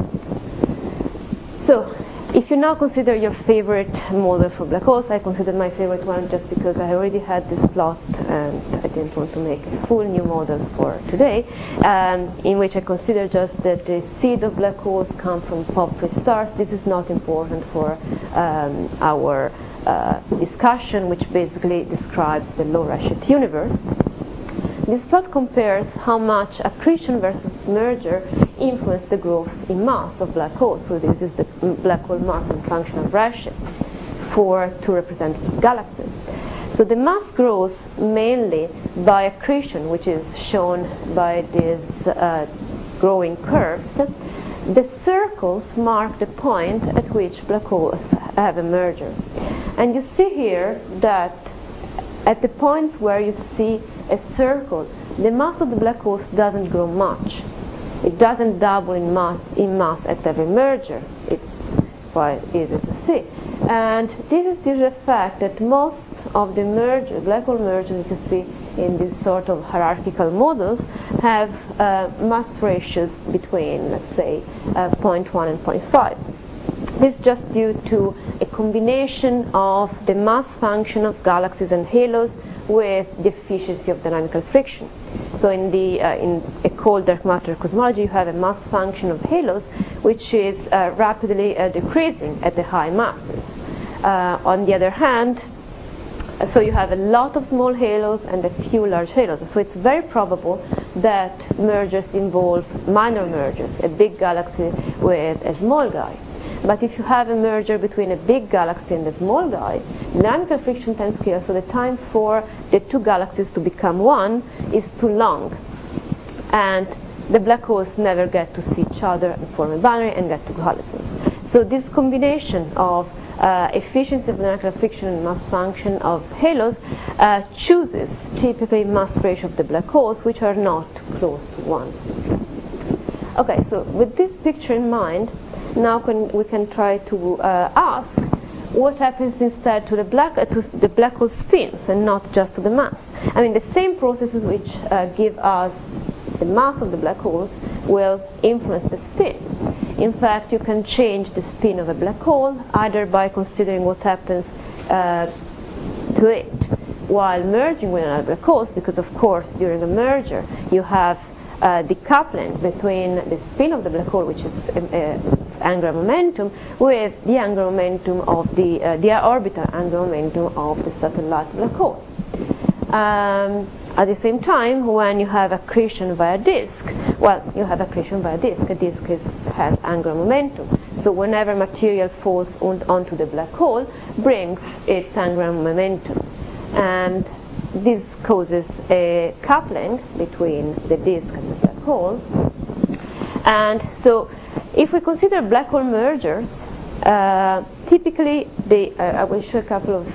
so. If you now consider your favorite model for black holes, I consider my favorite one just because I already had this plot and I didn't want to make a full new model for today, um, in which I consider just that the seed of black holes come from pop-free stars. This is not important for um, our uh, discussion, which basically describes the low redshift universe. This plot compares how much accretion versus merger influence the growth in mass of black holes. So this is the black hole mass and function of redshift for two representative galaxies. So the mass grows mainly by accretion, which is shown by these uh, growing curves. The circles mark the point at which black holes have a merger. And you see here that at the points where you see a circle, the mass of the black holes doesn't grow much. It doesn't double in mass, in mass at every merger. It's quite easy to see. And this is due to the fact that most of the merger, black hole mergers that you see in these sort of hierarchical models have uh, mass ratios between, let's say, uh, zero point one and zero point five. This is just due to a combination of the mass function of galaxies and halos with the efficiency of dynamical friction. So in the uh, in a cold dark matter cosmology, you have a mass function of halos which is uh, rapidly uh, decreasing at the high masses. Uh, on the other hand, so you have a lot of small halos and a few large halos. So it's very probable that mergers involve minor mergers, a big galaxy with a small guy. But if you have a merger between a big galaxy and a small guy, dynamical friction time scale, so the time for the two galaxies to become one is too long. And the black holes never get to see each other and form a binary and get to coalescence. So this combination of uh, efficiency of dynamical friction and mass function of halos uh, chooses typically mass ratio of the black holes, which are not close to one. Okay, so with this picture in mind, now can, we can try to uh, ask what happens instead to the black uh, to the black hole spins and not just to the mass. I mean, the same processes which uh, give us the mass of the black holes will influence the spin. In fact, you can change the spin of a black hole either by considering what happens uh, to it while merging with another black hole, because of course during a merger you have Uh, decoupling between the spin of the black hole, which is uh, uh, angular momentum, with the angular momentum of the uh, the orbital angular momentum of the satellite black hole. Um, at the same time, when you have accretion via disk, well, you have accretion via disk. A disk is, has angular momentum, so whenever material falls on, onto the black hole, brings its angular momentum, and this causes a coupling between the disk and the black hole. And so if we consider black hole mergers, uh, typically they, uh, I will show a couple of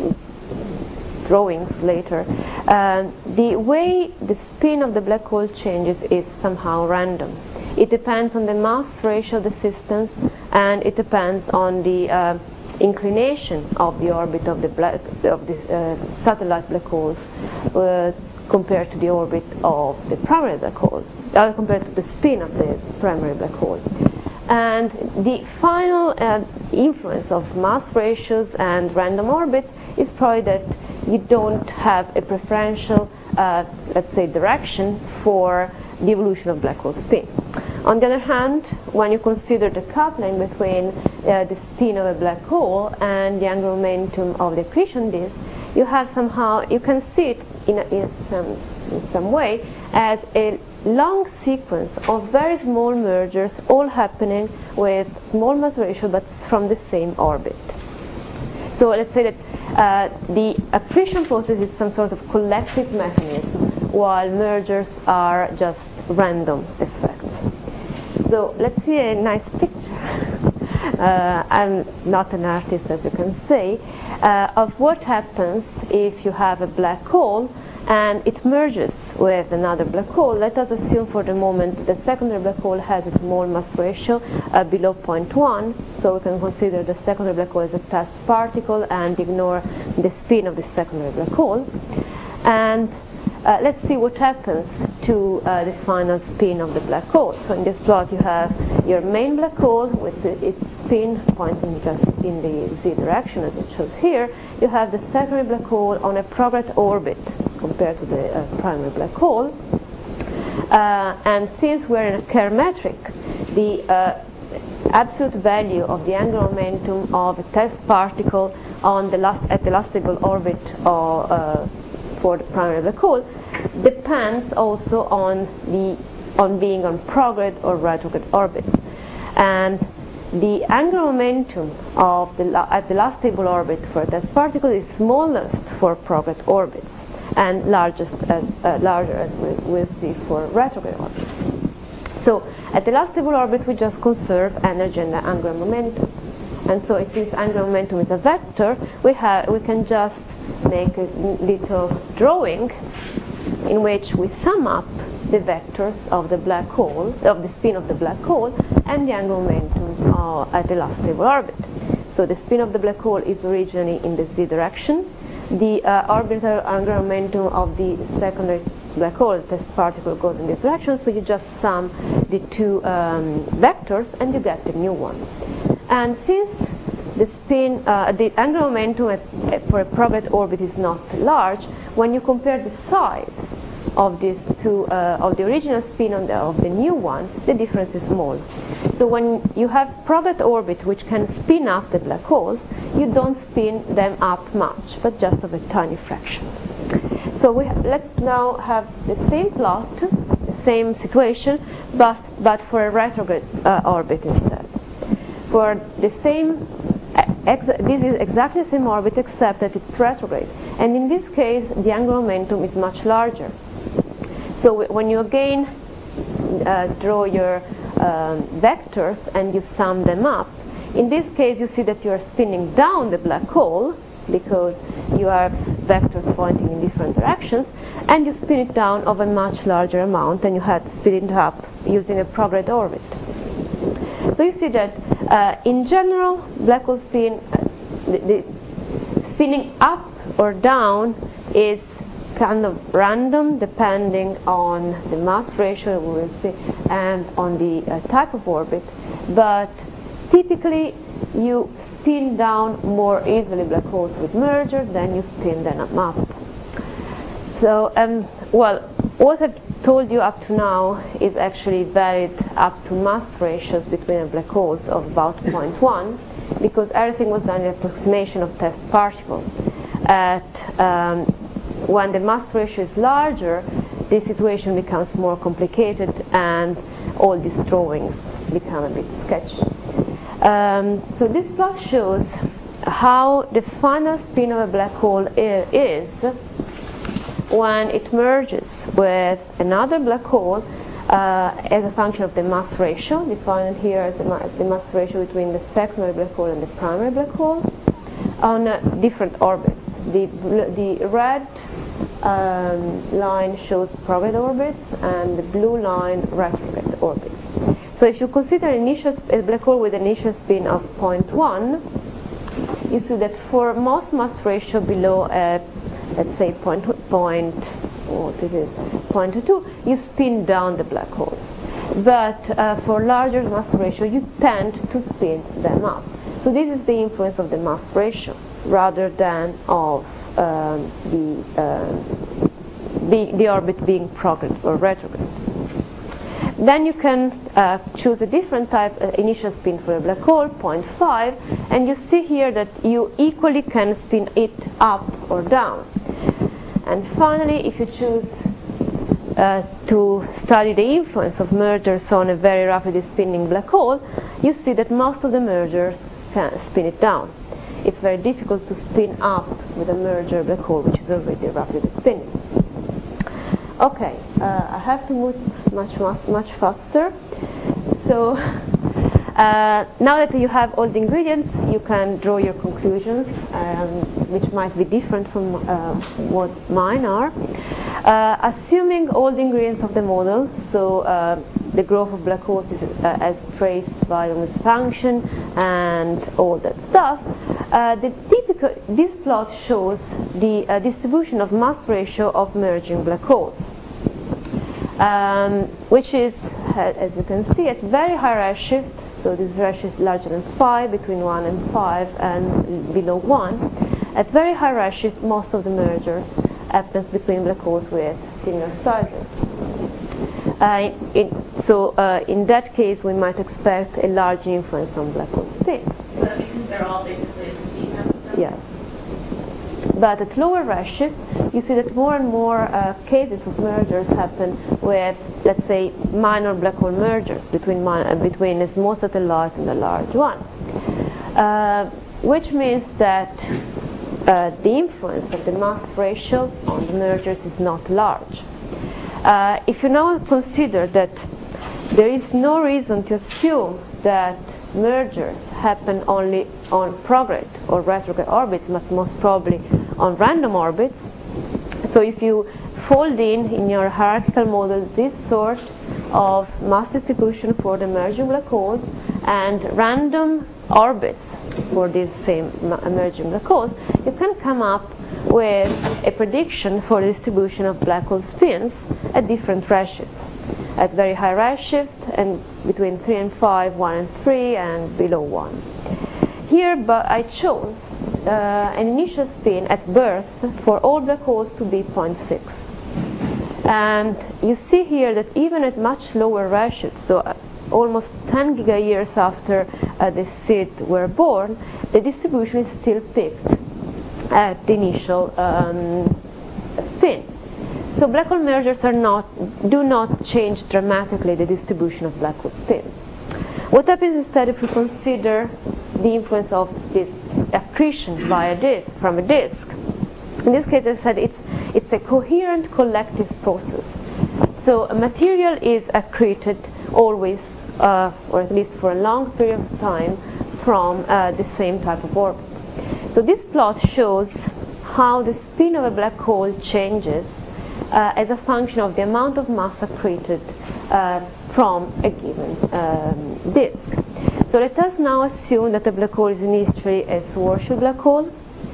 drawings later. Uh, the way the spin of the black hole changes is somehow random. It depends on the mass ratio of the systems, and it depends on the uh, inclination of the orbit of the black of the uh, satellite black holes uh, compared to the orbit of the primary black hole, uh, compared to the spin of the primary black hole. And the final uh, influence of mass ratios and random orbits is probably that you don't have a preferential, uh, let's say, direction for the evolution of black hole spin. On the other hand, when you consider the coupling between uh, the spin of a black hole and the angular momentum of the accretion disk, you have somehow, you can see it in, a, in, some, in some way as a long sequence of very small mergers, all happening with small mass ratio but from the same orbit. So let's say that uh, the accretion process is some sort of collective mechanism, while mergers are just random effects. So let's see a nice picture. uh, I'm not an artist, as you can see, uh, of what happens if you have a black hole and it merges with another black hole. Let us assume for the moment the secondary black hole has a small mass ratio uh, below zero point one, so we can consider the secondary black hole as a test particle and ignore the spin of the secondary black hole. And uh, let's see what happens to uh, the final spin of the black hole. So in this plot you have your main black hole with the, its spin pointing just in the z direction as it shows here. You have the secondary black hole on a prograde orbit compared to the uh, primary black hole. Uh, and since we're in a Kerr metric, the uh, absolute value of the angular momentum of a test particle on the last, at the last stable orbit or, uh, for the primary black hole depends also on the on being on prograde or retrograde orbit. And the angular momentum of the la at the last stable orbit for a test particle is smallest for prograde orbits and largest as, uh, larger as we will see for retrograde orbits. So at the last stable orbit we just conserve energy and the angular momentum. And so since angular momentum is a vector, we have we can just make a little drawing in which we sum up the vectors of the black hole, of the spin of the black hole, and the angular momentum uh, at the last stable orbit. So the spin of the black hole is originally in the z direction. The uh, orbital angular momentum of the secondary black hole, the test particle, goes in this direction. So you just sum the two um, vectors and you get the new one. And since the spin, uh, the angular momentum at, at, for a prograde orbit is not large, when you compare the size of these two, uh, of the original spin and the, of the new one, the difference is small. So when you have prograde orbit which can spin up the black holes, you don't spin them up much, but just of a tiny fraction. So we let's now have the same plot, the same situation, but but for a retrograde uh, orbit instead. For the same, ex this is exactly the same orbit except that it's retrograde, and in this case the angular momentum is much larger. So when you again uh, draw your um, vectors and you sum them up, in this case you see that you are spinning down the black hole because you have vectors pointing in different directions, and you spin it down of a much larger amount than you had to spin it up using a prograde orbit. So you see that uh, in general black hole spin, uh, the, the spinning up or down is kind of random depending on the mass ratio, we will see, and on the uh, type of orbit, but typically you spin down more easily black holes with merger than you spin them up. So, um, well, what I've told you up to now is actually valid up to mass ratios between black holes of about zero point one, because everything was done in approximation of test particles. At um, when the mass ratio is larger, the situation becomes more complicated and all these drawings become a bit sketchy. Um, so this plot shows how the final spin of a black hole is when it merges with another black hole uh, as a function of the mass ratio, defined here as the, ma the mass ratio between the secondary black hole and the primary black hole, on uh, different orbits. The, the red um, line shows prograde orbits and the blue line retrograde orbits. So if you consider initial a black hole with an initial spin of zero point one, you see that for most mass ratio below, uh, let's say point, point, what it is, zero point two, you spin down the black holes. But uh, for larger mass ratio, you tend to spin them up. So this is the influence of the mass ratio rather than of um, the, uh, the, the orbit being prograde or retrograde. Then you can uh, choose a different type uh, initial spin for a black hole, zero point five, and you see here that you equally can spin it up or down. And finally, if you choose uh, to study the influence of mergers on a very rapidly spinning black hole, you see that most of the mergers can spin it down. It's very difficult to spin up with a merger black hole which is already rapidly spinning. Okay, uh, I have to move much, much faster. So uh, now that you have all the ingredients, you can draw your conclusions, um, which might be different from uh, what mine are. Uh, assuming all the ingredients of the model, so uh, the growth of black holes is uh, as traced by this function and all that stuff, uh, the typical, this plot shows the uh, distribution of mass ratio of merging black holes, um, which is, uh, as you can see, at very high redshift. So this redshift is larger than five, between one and five, and below one. At very high redshift, most of the mergers happens between black holes with similar sizes. Uh, in, so uh, in that case, we might expect a large influence on black hole spin. But because they're all basically at the C M S stuff? Yes. But at lower redshift, you see that more and more uh, cases of mergers happen with, let's say, minor black hole mergers between, min uh, between a small satellite and a large one, uh, which means that uh, the influence of the mass ratio on the mergers is not large. Uh, if you now consider that there is no reason to assume that mergers happen only on prograde or retrograde orbits, but most probably on random orbits. So if you fold in in your hierarchical model this sort of mass distribution for the merging black holes and random orbits for these same emerging black holes, you can come up with a prediction for the distribution of black hole spins at different redshifts. At very high redshift and between three and five, one and three, and below one. Here, but I chose uh, an initial spin at birth for all black holes to be zero point six. And you see here that even at much lower redshifts, so uh, almost ten gigayears after uh, the seed were born, the distribution is still picked at the initial um, spin. So black hole mergers are not, do not change dramatically the distribution of black hole spins. What happens instead if we consider the influence of this accretion via disk, from a disk? In this case, as I said, it's, it's a coherent collective process. So a material is accreted always, uh, or at least for a long period of time, from uh, the same type of orbit. So this plot shows how the spin of a black hole changes Uh, as a function of the amount of mass accreted uh, from a given um, disk. So let us now assume that the black hole is initially a Schwarzschild black hole,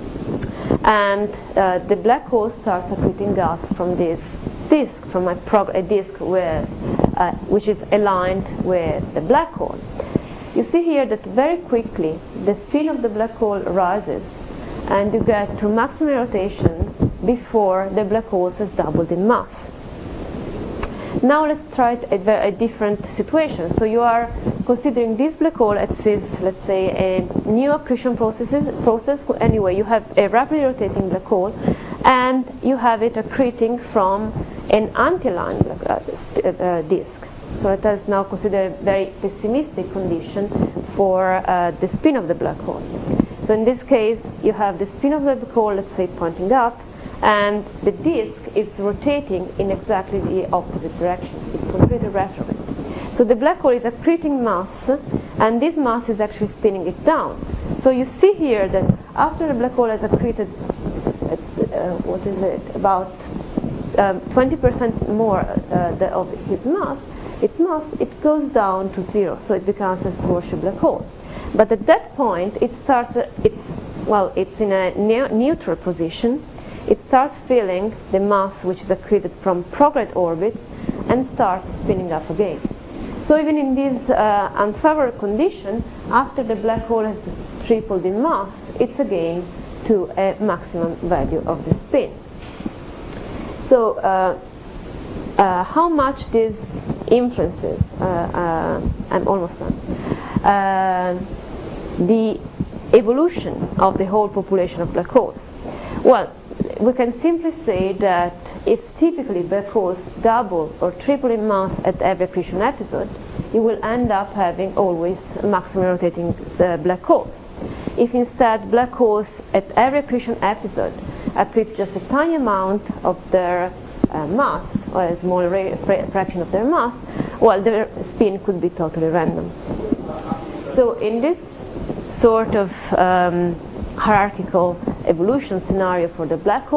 and uh, the black hole starts accreting gas from this disk, from a, prog a disk with, uh, which is aligned with the black hole. You see here that very quickly the spin of the black hole rises, and you get to maximum rotation before the black hole has doubled in mass. Now let's try a, a different situation. So you are considering this black hole as is, let's say, a new accretion processes, process. Anyway, you have a rapidly rotating black hole, and you have it accreting from an anti-aligned uh, uh, disk. So let us now consider a very pessimistic condition for uh, the spin of the black hole. So in this case, you have the spin of the black hole, let's say, pointing up, and the disk is rotating in exactly the opposite direction. It's completely retrograde. So the black hole is accreting mass, and this mass is actually spinning it down. So you see here that after the black hole has accreted, uh, what is it, about um, twenty percent more uh, the, of its mass, its mass, it goes down to zero. So it becomes a Schwarzschild black hole. But at that point, it starts. Uh, it's well, it's in a ne neutral position. It starts filling the mass which is accreted from prograde orbits and starts spinning up again. So even in this uh, unfavorable condition, after the black hole has tripled in mass, it's again to a maximum value of the spin. So uh, uh, how much this influences, uh, uh, I'm almost done, uh, the evolution of the whole population of black holes. Well, we can simply say that if typically black holes double or triple in mass at every accretion episode, you will end up having always maximum rotating uh, black holes. If instead black holes at every accretion episode accrete just a tiny amount of their uh, mass, or a small fraction of their mass, well, their spin could be totally random. So in this sort of um, hierarchical evolution scenario for the black holes,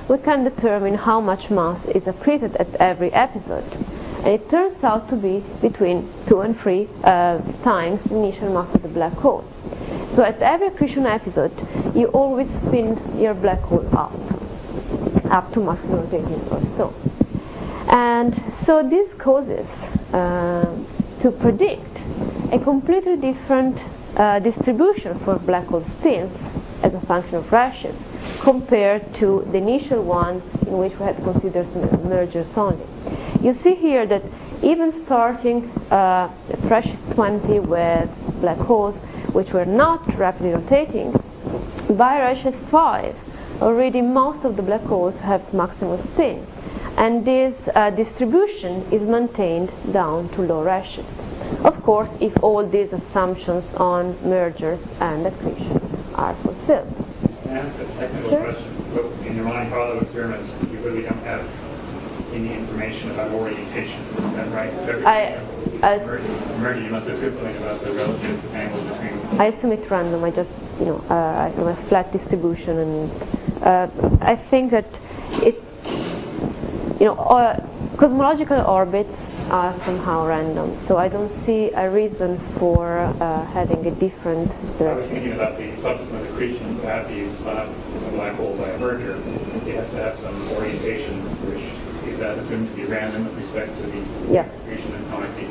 we can determine how much mass is accreted at every episode. And it turns out to be between two and three uh, times the initial mass of the black hole. So at every accretion episode, you always spin your black hole up, up to maximum rotating or so. And so this causes uh, to predict a completely different uh, distribution for black hole spins as a function of redshift compared to the initial one in which we had considered mergers only. You see here that even starting uh, redshift twenty with black holes which were not rapidly rotating, by redshift five already most of the black holes have maximal spin, and this uh, distribution is maintained down to low redshift. Of course, if all these assumptions on mergers and accretion are fulfilled. Can I ask a technical Sure. question? So in your Monte Carlo experiments, you really don't have any information about orientation. Is that right? Is I, I, merger, you must assume something about the relative angle between. I assume it's random. I just, you know, uh, I assume a flat distribution, and uh, I think that it, you know, uh, cosmological orbits are somehow random. So I don't see a reason for uh, having a different I was direction. thinking about the subsequent accretions. So after you spun up a black hole by a merger, it has to have some orientation, which is that assumed to be random with respect to the Yes. accretion and oh, I see.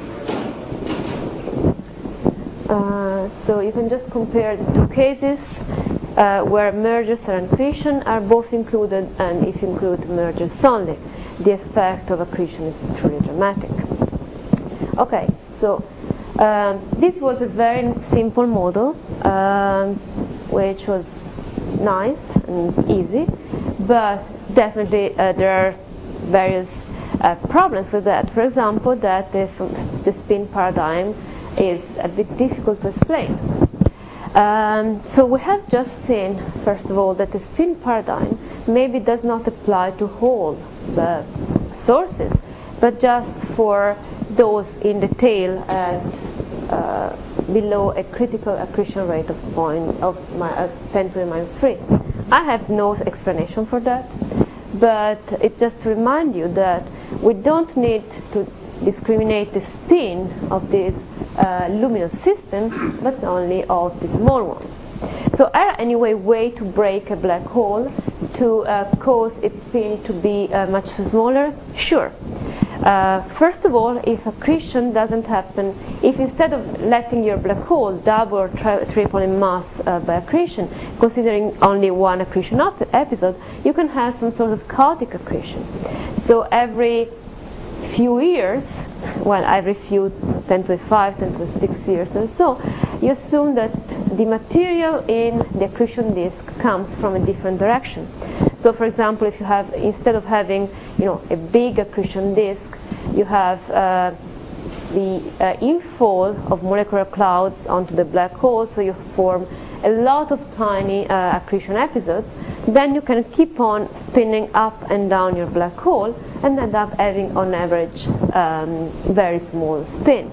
Uh, so you can just compare the two cases uh, where mergers and accretion are both included, and if you include mergers only, the effect of accretion is truly dramatic. Okay, so um, this was a very simple model, um, which was nice and easy, but definitely uh, there are various uh, problems with that. For example, that the, the spin paradigm is a bit difficult to explain. Um, so we have just seen, first of all, that the spin paradigm maybe does not apply to all the sources, but just for those in the tail at uh, below a critical accretion rate of point of my, uh, ten to the minus three. I have no explanation for that, but it's just to remind you that we don't need to discriminate the spin of this uh, luminous system, but only of the small one. So are any way to break a black hole to uh, cause its spin to be uh, much smaller? Sure. Uh, first of all, if accretion doesn't happen, if instead of letting your black hole double or tri triple in mass uh, by accretion, considering only one accretion episode, you can have some sort of chaotic accretion. So every few years, well, every few ten to the five, ten to the six years or so, you assume that the material in the accretion disk comes from a different direction. So, for example, if you have, instead of having, you know, a big accretion disk, you have uh, the uh, infall of molecular clouds onto the black hole, so you form a lot of tiny uh, accretion episodes, then you can keep on spinning up and down your black hole and end up having, on average, um, very small spin.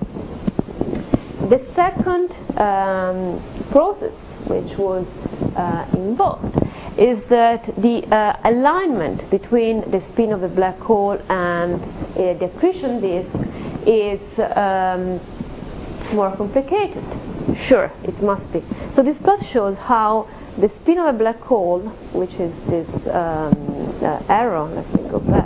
The second um, process which was uh, involved is that the uh, alignment between the spin of the black hole and uh, the accretion disk is um, more complicated. Sure, it must be. So this plot shows how the spin of a black hole, which is this um, uh, arrow, let me go back,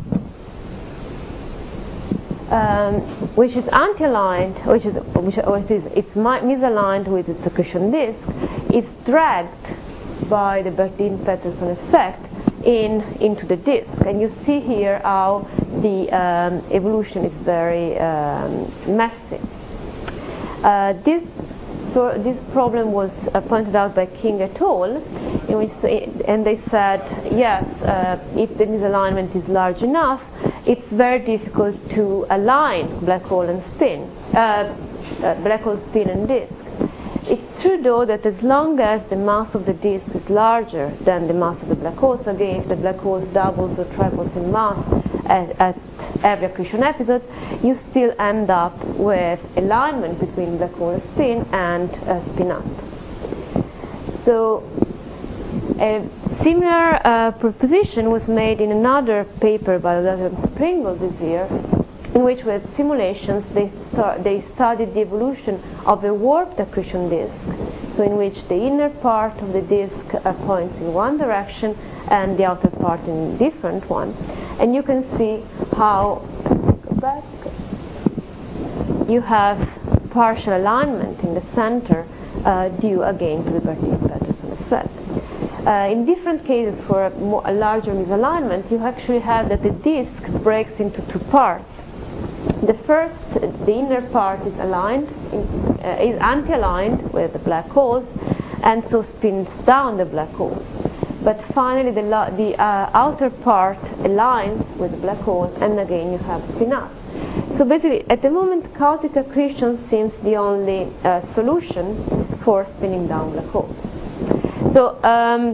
um, which is anti-aligned, which is, which, or it is, it's misaligned with its accretion disk, is dragged by the Berdin-Peterson effect in into the disk, and you see here how the um, evolution is very um, messy. Uh, this so this problem was uh, pointed out by King et al., in which they, and they said yes, uh, if the misalignment is large enough, it's very difficult to align black hole and spin, uh, uh, black hole spin and disk. It's true, though, that as long as the mass of the disk is larger than the mass of the black hole, so again, if the black hole doubles or triples in mass at, at every accretion episode, you still end up with alignment between black hole spin and uh, spin up. So a similar uh, proposition was made in another paper by Doctor Pringle this year, in which with simulations they, stu- they studied the evolution of a warped accretion disk, so in which the inner part of the disk uh, points in one direction and the outer part in a different one. And you can see how back you have partial alignment in the center uh, due again to the Bertini-Peterson effect. Uh, in different cases, for a, more, a larger misalignment, you actually have that the disk breaks into two parts. The first, the inner part is aligned, in, uh, is anti-aligned with the black holes, and so spins down the black holes. But finally, the, la- the uh, outer part aligns with the black hole, and again you have spin up. So basically, at the moment, chaotic accretion seems the only uh, solution for spinning down black holes. So, um,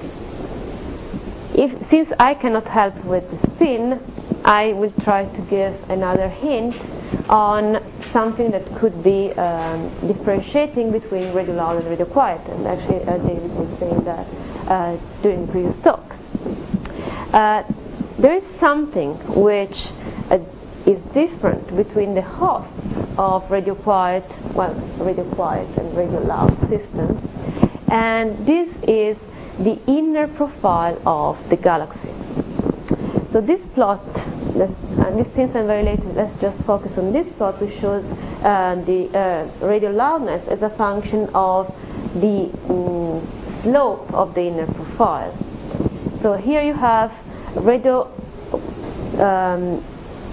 if, since I cannot help with the spin, I will try to give another hint on something that could be um, differentiating between radio loud and radio quiet. And actually, uh, David was saying that uh, during the previous talk. Uh, there is something which uh, is different between the hosts of radio quiet, well, radio quiet and radio loud systems, and this is the inner profile of the galaxy. So this plot, and this, since I'm very late, let's just focus on this plot, which shows uh, the uh, radio loudness as a function of the um, slope of the inner profile. So here you have radio um,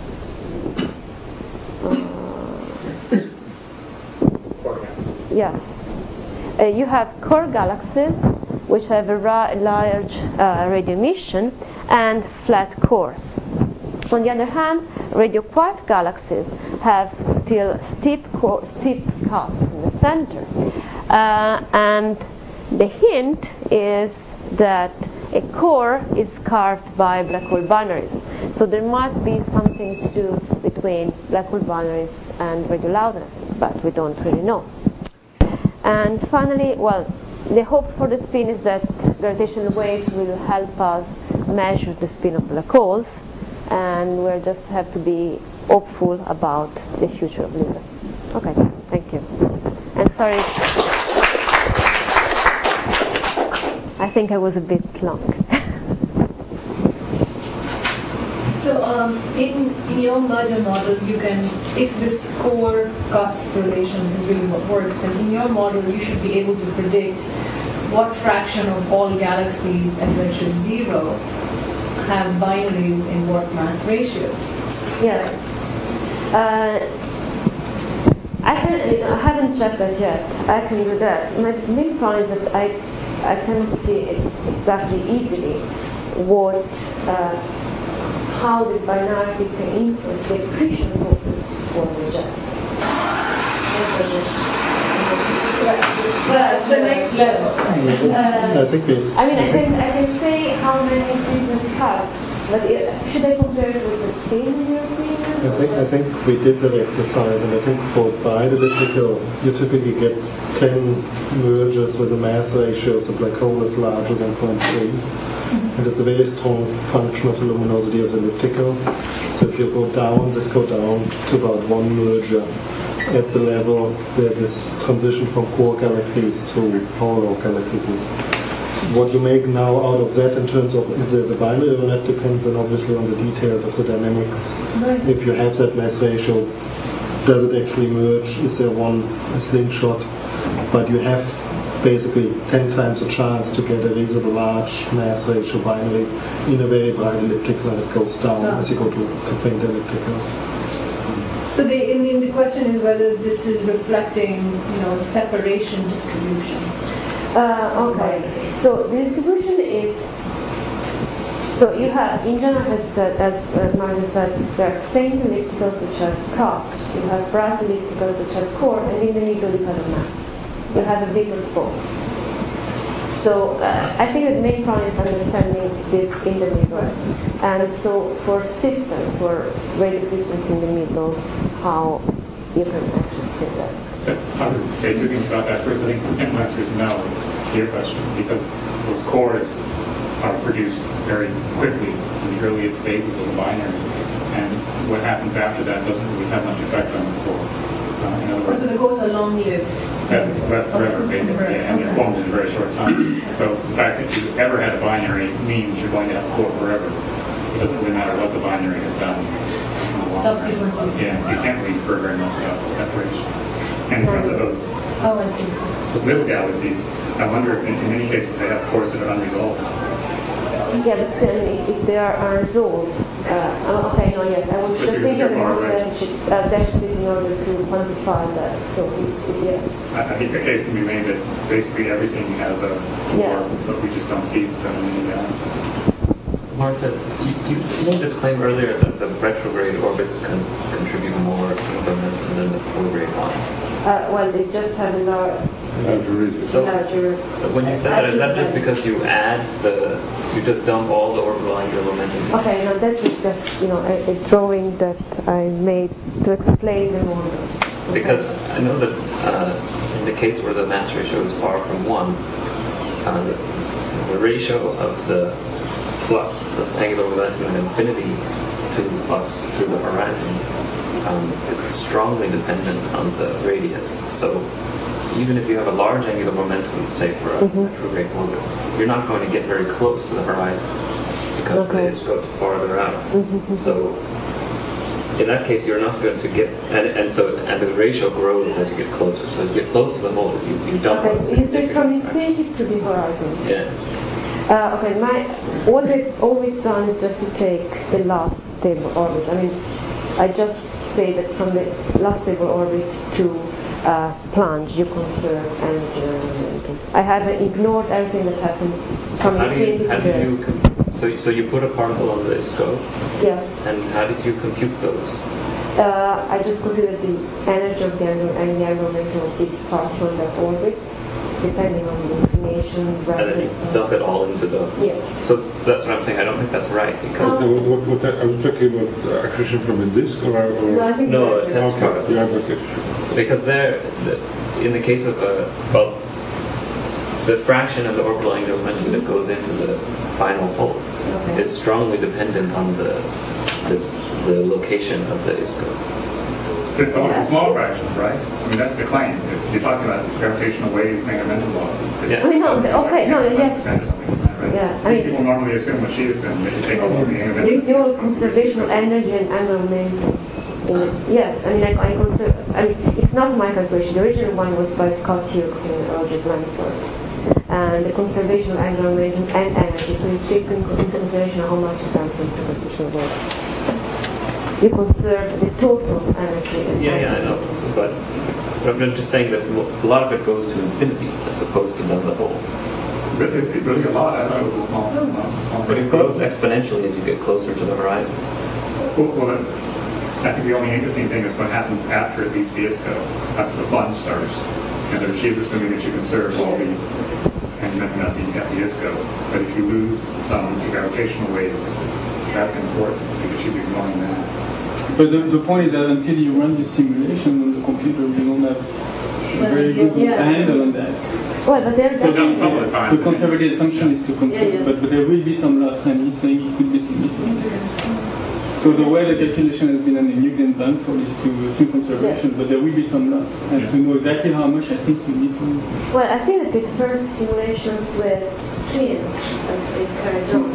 uh, yes. Uh, you have core galaxies which have a ra- large uh, radio emission and flat cores. On the other hand, radio quiet galaxies have still steep core, steep cusps in the center. Uh, and the hint is that a core is carved by black hole binaries. So there might be something to do between black hole binaries and radio loudness, but we don't really know. And finally, well, the hope for the spin is that gravitational waves will help us measure the spin of black holes, and we just have to be hopeful about the future of LIGO. Okay, thank you. And sorry, I think I was a bit long. So um, in, in your merger model, you can, if this core cusp relation is really what works, then in your model you should be able to predict what fraction of all galaxies at redshift zero have binaries in what mass ratios. Yes. Uh, I, can, I haven't checked that yet. I can do that. My main problem is that I, I cannot see it exactly easily what uh, how the binarity can influence the accretion process for the jet. Well, it's the next level. Uh, I think we, I mean, I, I can I can say how many seasons have, but it, should I compare it with the scale in your opinion? I think I think we did that exercise, and I think for bi-elliptical you typically get ten mergers with a mass ratio, so black hole is larger than zero point three. And it's a very strong function of the luminosity of the elliptical. So if you go down, this go down to about one merger at the level where this transition from core galaxies to hollow galaxies is. What you make now out of that in terms of if there's a binary or not depends then obviously on the detail of the dynamics. Right. If you have that mass ratio, does it actually merge? Is there one a slingshot? But you have basically ten times the chance to get a reasonably large mass ratio binary in a very bright elliptical, and it goes down oh. as you go to, to faint ellipticals. So the, I mean, the question is whether this is reflecting, you know, a separation distribution. Uh, okay. So the distribution is. So you have, in general, as, uh, as uh, Mario said, there are faint ellipticals which are cusps. You have bright ellipticals which are core, and in the middle you have a mass. You have a bit of both. So uh, I think the main problem is understanding this in the middle. And so for systems, or radio systems in the middle, how you can actually say that. I would say two things about that. First, I think the simple answer is no to your question, because those cores are produced very quickly in the earliest phases of the binary. And what happens after that doesn't really have much effect on the core. Uh, in other words, So the cores are long-lived. that left forever, basically, and they're formed in a very short time. So the fact that you've ever had a binary means you're going to have a core forever. It doesn't really matter what the binary has done. Subsequently. Yeah, so you can't really infer very much about the separation. And in terms of those, Oh, I see. those little galaxies, I wonder if in, in many cases they have cores that are unresolved. Yeah, but still, if, if they are unresolved, uh, oh, okay, no, yes, I was But just you're thinking of the far mass away. deficit, uh, deficit in order to quantify that. So, if, if yes. I, I think the case can be made that basically everything has a Yeah. core, but we just don't see them in the galaxy. Marta, you, you made this claim earlier that the retrograde orbits can contribute more angular momentum than the prograde ones. Uh, well, they just have a lar- Larger region. So, larger. when you said that, is that just because you add the, you just dump all the orbital angular momentum? Okay, no, that was just, you know, a, a drawing that I made to explain the model. Okay. Because I know that uh, in the case where the mass ratio is far from one, uh, the, the ratio of the flux of angular momentum at infinity to us through the horizon um, is strongly dependent on the radius. So even if you have a large angular momentum, say for a mm-hmm. retrograde orbit, you're not going to get very close to the horizon because okay. the ISCO is farther out. Mm-hmm. So in that case, you're not going to get, and, and so and the ratio grows as you get closer. So as you get close to the hole, you, you don't. Okay, so you say from infinity to the horizon. Yeah. Uh, okay, my what I've always done is just to take the last stable orbit. I mean, I just say that from the last stable orbit to uh, plunge, you conserve energy and momentum. I have ignored everything that happened from How do infinity you, how to do there. you com- so, so you put a particle on the ISCO, Yes. and how did you compute those? Uh, I just consider the energy of the angular and the angular momentum of this particle in that orbit, depending on the inclination, And gravity. then you dump it all into the... Yes. So that's what I'm saying. I don't think that's right, because... So what, what, what, are you talking about uh, accretion from a disk or... or No, I think No, that's a test okay, particle. yeah, okay. Because there, the, in the case of a... Well, the fraction of the orbital angular momentum that goes into the final hole Okay. is strongly dependent on the, the, the location of the ISCO. But it's always a small fraction, right? I mean, that's the claim. If you're talking about gravitational wave momentum losses. It's Yeah. I mean, no, the- okay, no, yes. ten percent or something, isn't that right? Yeah, I mean- People normally assume what she assumed, that you take all of the angular There is the whole momentum. conservation energy and angular momentum. In it. Yes, I mean, I, I consider. I mean, it's not my calculation. The original one was by Scott Hughes and Roger Blanford, and the conservation of angular momentum and energy. So you take into consideration how much is done from gravitational wave. You conserve the total energy. And Yeah, yeah, I energy. know. But, but I'm just saying that a lot of it goes to infinity as opposed to down the hole. Really, really a lot. I thought it was a small, small, small But thing. it grows exponentially as you get closer to the horizon. Well, well, then, I think the only interesting thing is what happens after it leaves the ISCO, after the plunge starts. And then she's assuming that you conserve all the momentum at the, at the ISCO. But if you lose some to gravitational waves, that's important because she's ignoring that. But the, the point is that until you run this simulation on the computer, you don't have a very good Yeah. handle on that. Well, but there's So don't know the the, time. the conservative assumption is to conserve, Yeah, yeah. But, but there will be some loss, and he's saying it could be significant. So the way the calculation has been on the Newton done for is to assume conservation, but there will be some loss. And Yeah. to know exactly how much, I think you need to... Well, I think that the first simulations with spins as they carried on.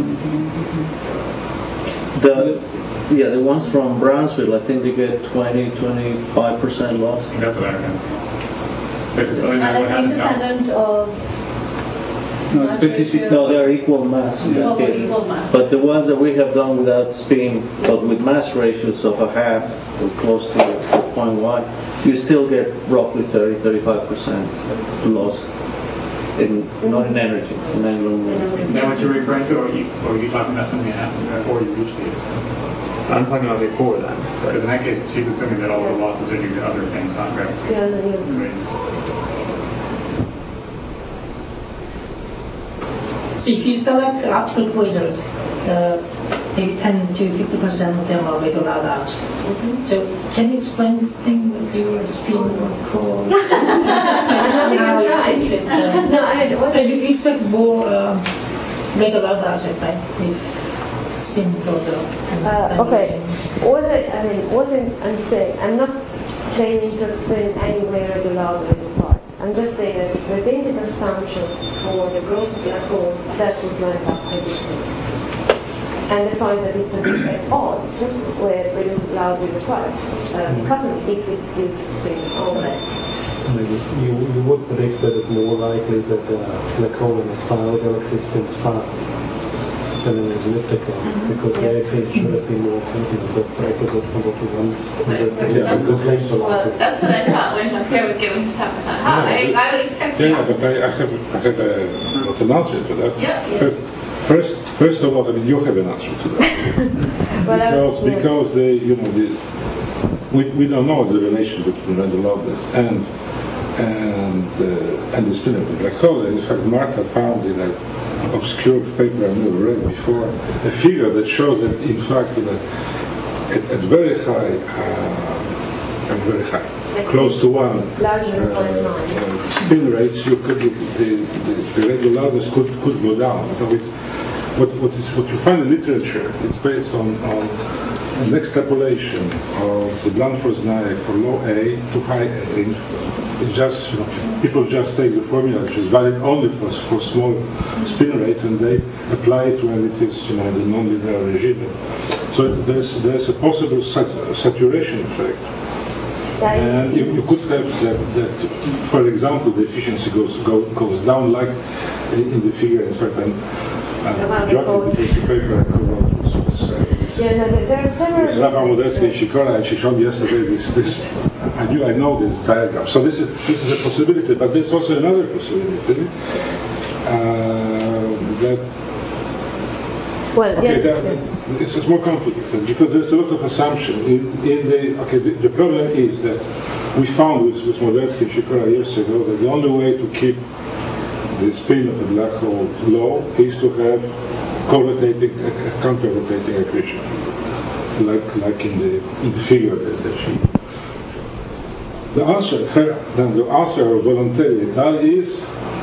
The, yeah, the ones from Brownsville, I think they get twenty, twenty-five percent loss. I think that's what I remember. Because other than And that, what that's happens now? independent of No, mass specific. ratio. No, they're equal mass in that Well, case. equal mass. But the ones that we have done without spin, but with mass ratios of a half or close to zero point one, you still get roughly thirty, thirty-five percent loss. In, not in energy, in angular momentum. Is that what you're referring to, or are you, or are you talking about something that happened before you reached the ISCO? I'm talking about before that. But in that case, she's assuming that all the losses are due to other things, not Yeah, gravitational yeah. waves. So if you select optical quasars, uh, maybe ten to fifty percent of them are way allowed out. Mm-hmm. So can you explain this thing with your spin or core? I don't think I'm trying. No, I mean, what So if you expect more uh, regular object, right? With spin photo. Uh, okay. What I, I mean, what I'm saying, I'm not claiming to explain anywhere regular algorithm part. I'm just saying that within these assumptions for the growth of black holes, that would line up predicted. And the point that it's a bit at odds with regular algorithm part. Um, couple if it's due to spin only. Maybe you, you would predict that it's more likely that the black hole and its spiral galaxy spins fast than an elliptical, because their thing should have been more continuous. That's the opposite from what we once. That's a Yeah, good claim to Well, like. that's what I thought when Jean-Pierre was giving his talk. I thought, huh, I, I would expect the Yeah, but opposite. I, I have, I have a, not an answer to that. Yeah, yeah. But First, first of all, I mean, you have an answer to that. Well, because yeah. because they, you know, the, we we don't know the relation between Randall Lovelace and and uh, and the spin of the black hole. And in fact, Marta found in an obscure paper I never read before a figure that shows that in fact, in a, at, at very high, uh, very high. Yes. Close to one Larger than zero point nine. uh, spin rates, you could the, the, the regular loudness could, could go down. So it's, what what is what you find in literature is based on, on an extrapolation of the Blunt-Force-Nayak for low A to high A. It's just, you know, people just take the formula which is valid only for for small spin rates and they apply it when it is, you know, in the non-linear regime. So there's there's a possible sat- saturation effect. And you, you could have that, that, for example, the efficiency goes go, goes down, like in, in the figure. In fact, I'm uh, joking because the paper I co-wrote was, was, uh, was Yeah, no, there are several. with Rafa Modesky and Sikora, and she showed me yesterday this. this I knew I know this diagram. So this is this is a possibility, but there's also another possibility uh, that. Well, Okay, yeah, that, yeah. this is more complicated because there's a lot of assumption in, in the. Okay, the, the problem is that we found with, with Modesky and Sikora years ago that the only way to keep the spin of a black hole low is to have co-rotating, uh, counter-rotating accretion, like like in the in the figure that, that she. The answer, her, then the answer of voluntary état is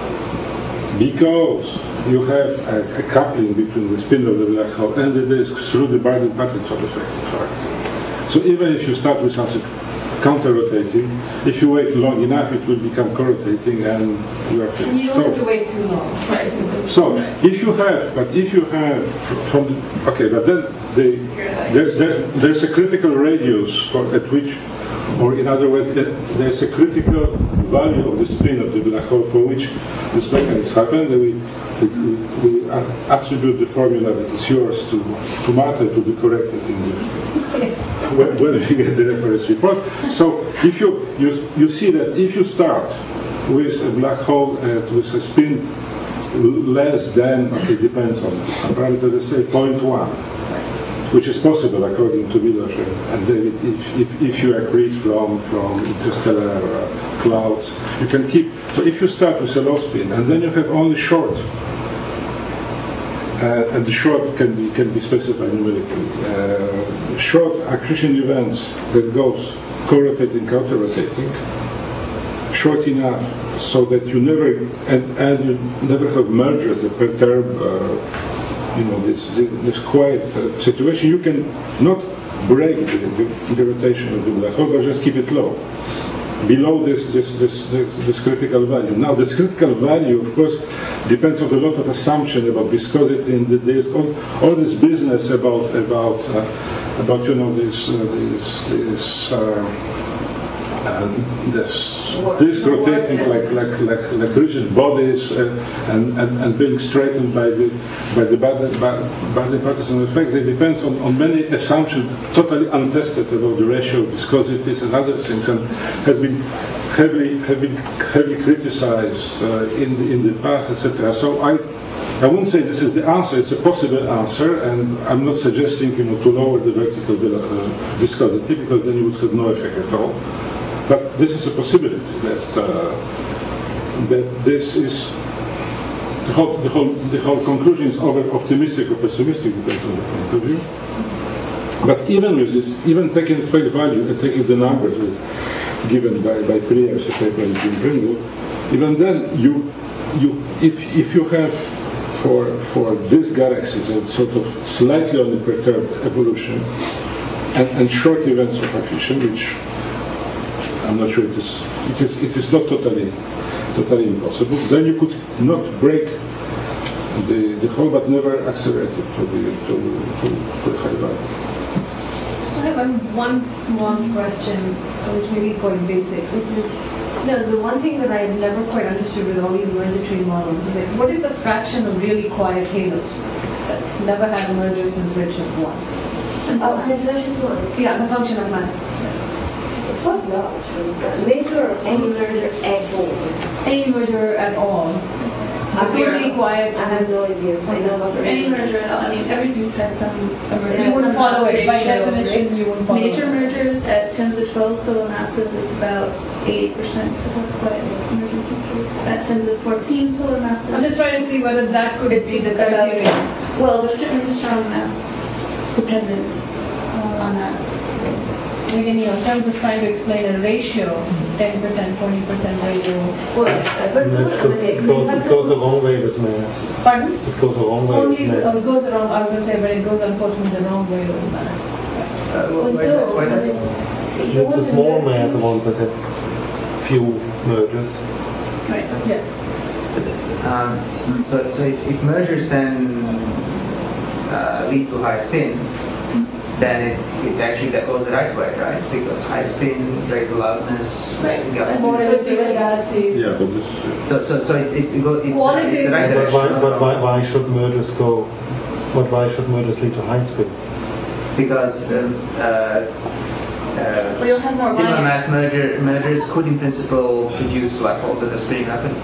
because you have a, a coupling between the spin of the black hole and the disk through the Barden-Patterson effect, in fact. So even if you start with something counter-rotating, if you wait long enough, it will become co-rotating, and you are You don't so, have to wait too long, right? so if you have, but if you have from the, okay, but then the, there's there, there's a critical radius for, at which, or in other words, there's a critical value of the spin of the black hole for which this mechanism happens. We, we, we attribute the formula that is yours to, to Marta to be corrected in the, when, when we get the reference report. So if you, you you see that if you start with a black hole uh, with a spin less than, okay, depends on some parameter, let's say zero point one, which is possible according to Miloš and David, if, if, if you accrete from, from interstellar uh, clouds, you can keep, so if you start with a low spin and then you have only short, uh, and the short can be, can be specified numerically, uh, short accretion events that goes co-rotating, counter-rotating, short enough so that you never, and, and you never have mergers that perturb uh, you know, this, this quiet uh, situation, you can not break the, the, the rotation of the black hole, but just keep it low, below this this, this this this critical value. Now, this critical value, of course, depends on a lot of assumption about viscosity in the disk, all, all this business about about uh, about you know this uh, this this. Uh, Uh, this disk rotating like like like like rigid bodies uh, and, and and being straightened by the by the Barden-Patterson effect. It depends on, on many assumptions, totally untested about the ratio of viscosities and other things, and have been heavily heavily heavily criticized uh, in the in the past, et cetera. So I. I won't say this is the answer, it's a possible answer, and I'm not suggesting, you know, to lower the vertical uh, viscosity, because then you would have no effect at all. But this is a possibility that uh, that this is the whole the whole the whole conclusion is over optimistic or pessimistic depending on the point of view. But even with this, even taking face value and taking the numbers with, given by by Prieb's paper in Pringle, even then you you if if you have for for this galaxy, it's a sort of slightly only perturbed evolution, and, and short events of accretion, which I'm not sure it is it is it is not totally totally impossible. Then you could not break the the whole, but never accelerate it to the to to, to the high value. I have um, one small question, which may be quite basic, which is, you know, the one thing that I've never quite understood with all these merger tree models is like, what is the fraction of really quiet halos that's never had a merger since Redshift one? Oh, since Redshift one? Yeah, the function of mass. It's quite large. Merger or any merger at all? Any merger at all. Totally quiet. I have no idea. I know about Any merger at all. I mean, every piece has some emergence. You wouldn't follow it. By ratio, definition, right? you wouldn't follow Major it. mergers at ten to twelve solar masses is about eighty percent of the quiet emergent history. At ten to fourteen solar masses, I'm just trying to see whether that could it's be the about, criteria. well, there's certainly strong mass dependence uh, on that. Again, you know, in terms of trying to explain a ratio, ten percent, twenty percent ratio. Well, uh, first of all, I'm going to It goes, it goes a long way with mass. Pardon? It goes a long way Only, with oh, mass. it goes the wrong, I was going to say, but it goes unfortunately the wrong way with mass. Uh, wh- where's that? Where's that? It's the small mass, the ones that have few mergers. Right. Yeah. Um, so, so if, if mergers then uh, lead to high spin, then it, it actually that goes the right way, right? Because high spin, greater loudness, rising More galaxies. elliptical galaxies. Yeah, but this. So, so, so it's it's, it go, it's, the, it's the right But direction. why, but why, why should mergers go? But why should mergers lead to high spin? Because um, uh, uh, Well, you'll have more similar line- mass merger, mergers could in principle produce black holes that are spinning rapidly.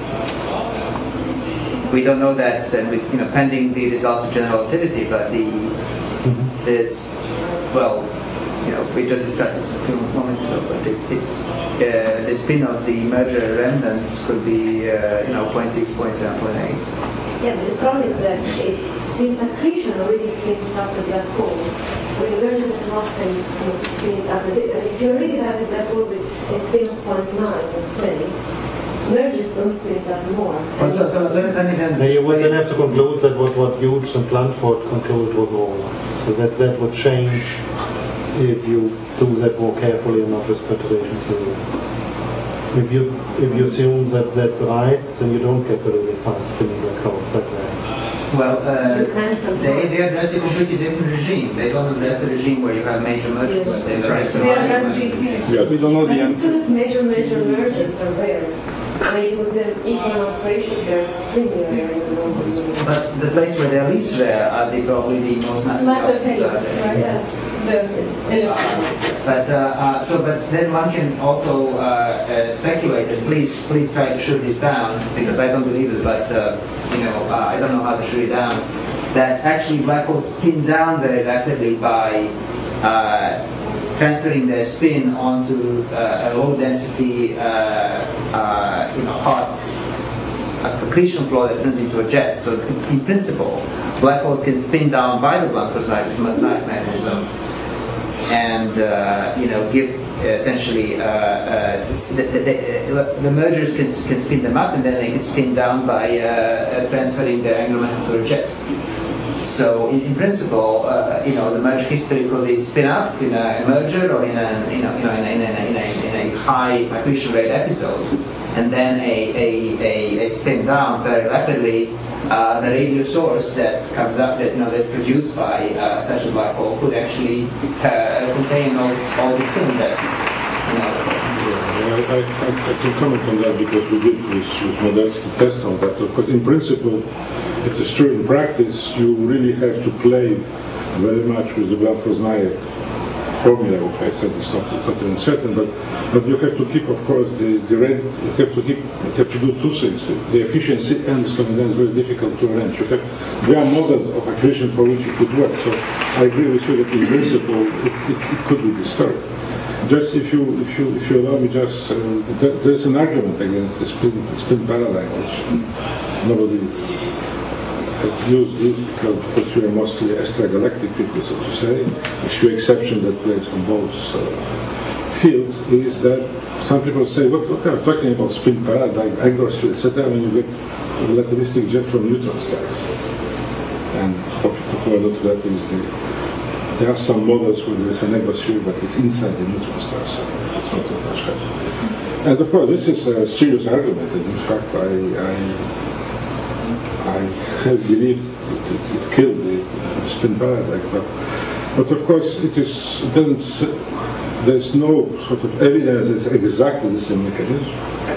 We don't know that, and we, you know, pending the results of general relativity, but the Mm-hmm. there's, well, you know, we just discussed this a few moments ago, but it, it, uh, the spin of the merger remnants could be, uh, you know, zero point six, zero point seven, zero point eight. Yeah, but the problem is that it, since accretion already spins up the black holes, when the mergers at Rossby will spin up a bit, and if you already have a black hole with a spin of zero point nine, let's say, mergers don't spin it up more. Well, so, so let, let me then... Now you would then have to conclude that what, what Hughes and Blandford concluded was wrong. So that, that would change if you do that more carefully and not with perturbation theory. If you if you assume that that's right, then you don't get the really fast spinning black holes that way. Well, uh, You can sometimes. they, they address a completely different regime. They don't address the regime where you have major mergers. Yes. They address the They minor address mergers. the, Yeah, We don't know But the it's still answer. that major, major mergers are rare. I mean, with an equal mass ratios, they're extremely rare in the normal universe. But the place where they're least rare are the probably the most massive massive galaxies out halos, there. right? Yeah. The elliptical. But uh, uh, so, but then one can also uh, uh, speculate. And please, please try to shoot this down because I don't believe it. But uh, you know, uh, I don't know how to shoot it down. That actually black holes spin down very rapidly by uh, transferring their spin onto uh, a low density, uh, uh, you know, hot accretion flow that turns into a jet. So in principle, black holes can spin down by the Planck-Rosniak mechanism and uh, you know give uh, essentially uh, uh, the, the, the, the mergers can, can spin them up and then they can spin down by uh, transferring their angular momentum to a jet. So in, in principle, uh, you know, the merger history could be spin up in a merger or in a you know, you know in, a, in, a, in, a, in a high accretion rate episode, and then a, a, a, a spin down very rapidly. Uh, the radio source that comes up, that you know, that's produced by uh, such a black hole, could actually uh, contain all this, all the spin that you know. Yeah, I, I, I can comment on that because we did with, with Modelsky test on that. Of course, in principle, if it's true in practice, you really have to play very much with the Blandford-Rosniak formula, which I said is not, it's not uncertain, but, but you have to keep, of course, the, the rate, you have to keep, you have to do two things. The efficiency and the slowing down is very difficult to arrange. You have, there are models of accretion for which it could work, so I agree with you that in principle it, it, it could be disturbed. Just if you if you if you allow me, just uh, th- there's an argument against the spin the spin paradigm, which nobody has used, used because, because you are mostly extragalactic people, so to say. A few exceptions that place on both uh, field is that some people say, look, look, I'm talking about spin paradigm, Engels field, et cetera, when you get a relativistic jet from neutron stars. And popular relativity, there are some models where there is an Engels field, but it's inside the neutron star, so it's not that much better. And of course, this is a serious argument, and in fact, I, I, I have believed it, it, it killed the uh, spin paradigm. But, but of course, it is it doesn't. There's no sort of evidence it's exactly the same mechanism.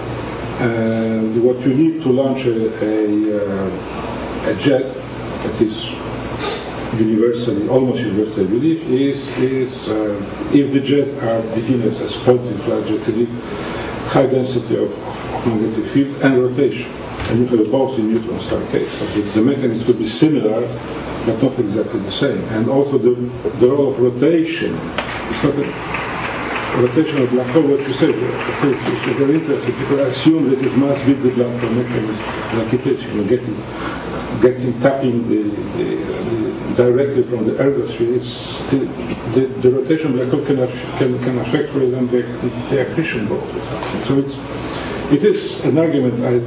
And what you need to launch a, a, uh, a jet that is universally, almost universally believed, is, is uh, if the jets are beginners as point-in-flight jet, you need high density of, of magnetic field and rotation. And you have both in neutron star case. So the, the mechanism could be similar, but not exactly the same. And also the, the role of rotation is not a rotation of black hole, what you said, okay, it's, it's very interesting. People assume that it must be the black hole mechanism like it is, you know, getting, getting tapping the, the, the directly from the ergosphere. It's the, the, the rotation black hole can, can, can affect, for example, the, the accretion both. So it's, it is an argument I,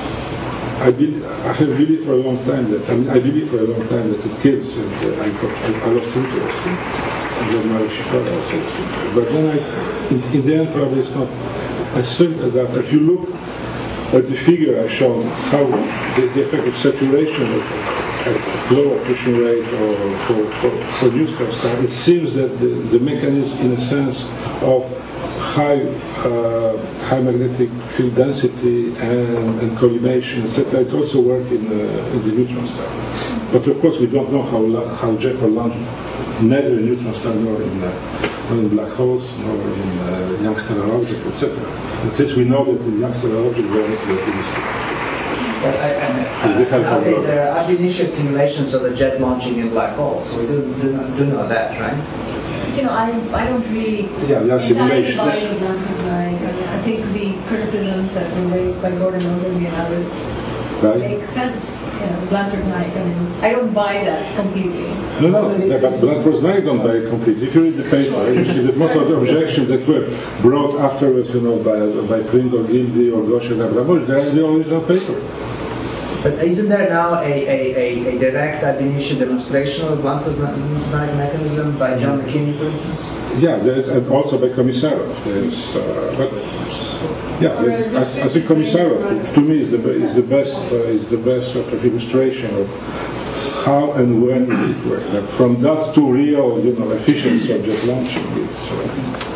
I, be, I have believed for a long time that, I mean, I believe for a long time that it kills, and uh, I, got, I lost interest in. And then my Chicago also. But then I, in, in the end, probably it's not as simple as that. If you look at the figure I showed, how the, the effect of saturation at low accretion rate or for, for, for neutron star, it seems that the, the mechanism, in a sense, of high uh, high magnetic field density and, and collimation, et cetera, it also works in, uh, in the neutron star. But of course, we don't know how how jet will launch neither in neutron star nor in, uh, nor in black holes, nor in uh, young stellar objects, et cetera. At least we know that in young stellar objects they are not relativistic. But I, I, uh, nowadays there are ab initio simulations of the jet launching in black holes, so we do, do, do know that, right? You know, I, I don't really yeah, yeah, simulations. buy the Blanford's I think the criticisms that were raised by Gordon Ogilvy and others right. make sense. You know, Blanford's night. I mean, I don't buy that completely. No, no, but Blanford's night don't buy it completely. If you read the paper, you see that most of the objections that were brought afterwards, you know, by by Pringle, Gildy, or Goshen Abramovich, they are in the original paper. But isn't there now a, a, a, a direct ab initio demonstration of the Blanford's night mechanism by John McKinney, for instance? Yeah, there's, and also by Komissarov. There's, uh, but yeah, there's, I, I think Komissarov to me is the is the best uh, is the best sort of illustration of how and when it works. Like from that to real, you know, efficiency of jet launching. It's, uh,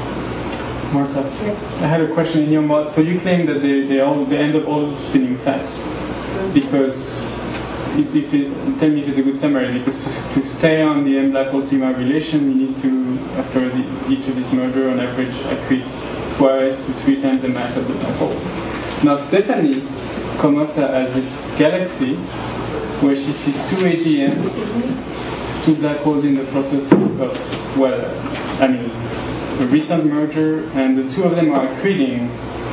Martha, I had a question in your model. So you claim that they, they all they end up all spinning fast because if, if it, tell me if it's a good summary. Because to, to stay on the M black hole sigma relation, you need to, after the, each of these merger, on average, accrete twice to three times the mass of the black hole. Now Stephanie Comossa has this galaxy where she sees two A G Ms, two black holes in the process of, well, I mean, a recent merger, and the two of them are accreting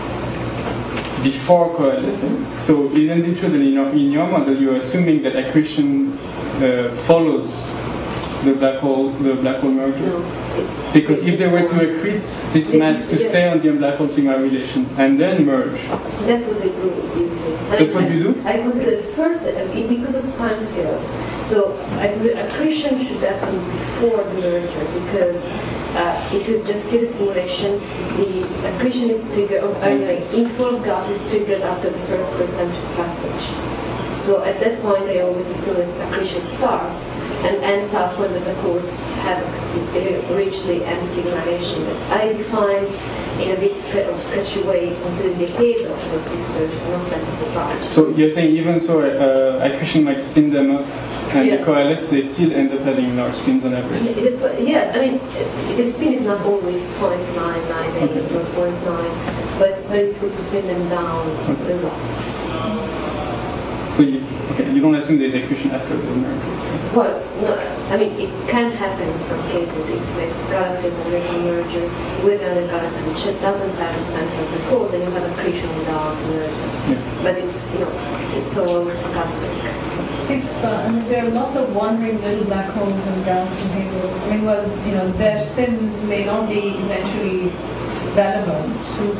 before coalescing. So isn't it true that in your, in your model you're assuming that accretion uh, follows the black hole the black hole merger? No, because if they were to accrete this mass to stay on the black hole sigma relation and then merge. That's what I do. That's what you do? I consider it first because of time scales. So I consider accretion should happen before the merger because uh, if you just see the simulation, the accretion is triggered, or anyway, inflow of gas is triggered after the first percent passage. So at that point, I always assume that accretion starts and ends up when the vacuums have reached the M sigma relation that I define in a bit of sketchy way considering the decade of transistors, not that far. So you're saying even so, uh, accretion might spin them up and yes. coalesce, they still end up having large spins on average? Yes, I mean, the spin is not always zero point nine nine eight okay. or zero point nine, but it's very good to spin them down okay. a lot. So you, okay, you don't assume there's accretion after the merger? Well, no, I mean, it can happen in some cases if the galaxies are making merger with another galaxy which doesn't have a center of the core, then you have accretion without merger. Yeah. But it's, you know, it's all stochastic. if uh, I mean, there are lots of wandering little black holes and grounds and halos, I mean, well, you know, their spins may not be eventually relevant,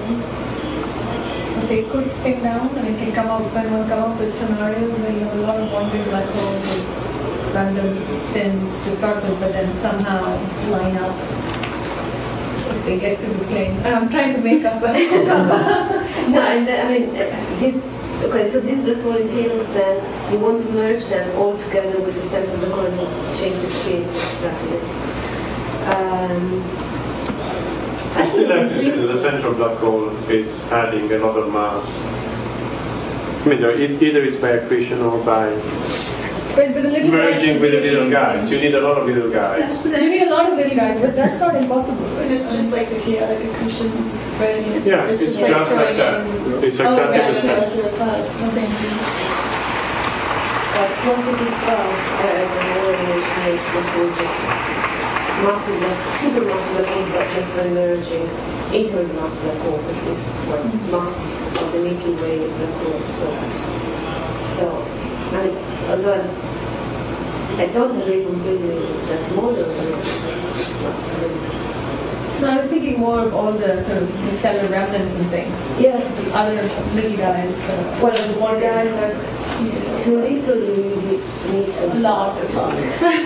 but they could spin down. I mean, can come up when one come up with scenarios where you have a lot of wandering black holes with random spins to start with, but then somehow line up. If they get to the plane. And I'm trying to make up. No, and uh, I mean, uh, this. Okay, so these black hole halos, then you want to merge them all together with the center black hole and change the spin rapidly. Um, I still have to see that the central black hole is adding a lot of mass. I mean, either it's by accretion or by But, but the little merging with the little guys. You need a lot of little guys. You need a lot of little guys, but that's not impossible. Right? It's just like the chaotic accretion. Right? It's, Yeah, it's, it's just, just like that. It's oh, exactly yeah, the same. Nothing. Uh, quantity stars as an ordinary makes the whole just massive, like, supermassive black holes are just emerging into the massive black hole, which is what masses of the Milky Way black holes. So, so I mean, although I don't agree completely with that model, no, I was thinking more of all the sort of the stellar remnants and things. Yeah. The other little guys. Uh, well, the more guys are yeah. too little, you need a lot of fun.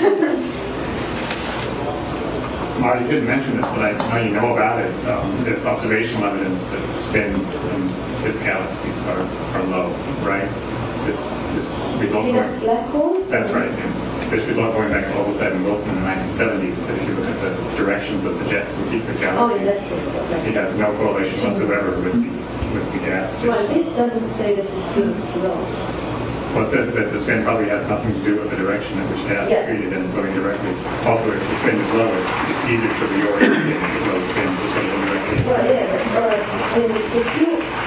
Marty, you didn't mention this, but I know you know about it. Um, there's observational evidence that spins in this galaxies are, are low, right? This this result you going. know, black holes? That's right. Yeah. This result going back to Olmsted and Wilson in the nineteen seventies, that if you look at the directions of the jets and secret galaxies, oh, that's it. Okay. it has no correlation whatsoever with the with the gas. Well, this doesn't say that the spin is low. Well, it says that the spin probably has nothing to do with the direction in which gas yes. is treated, and so indirectly. Also, if the spin is low, it's easier to reorient the low spins, so sort of indirectly. Well, yeah, but uh, if you,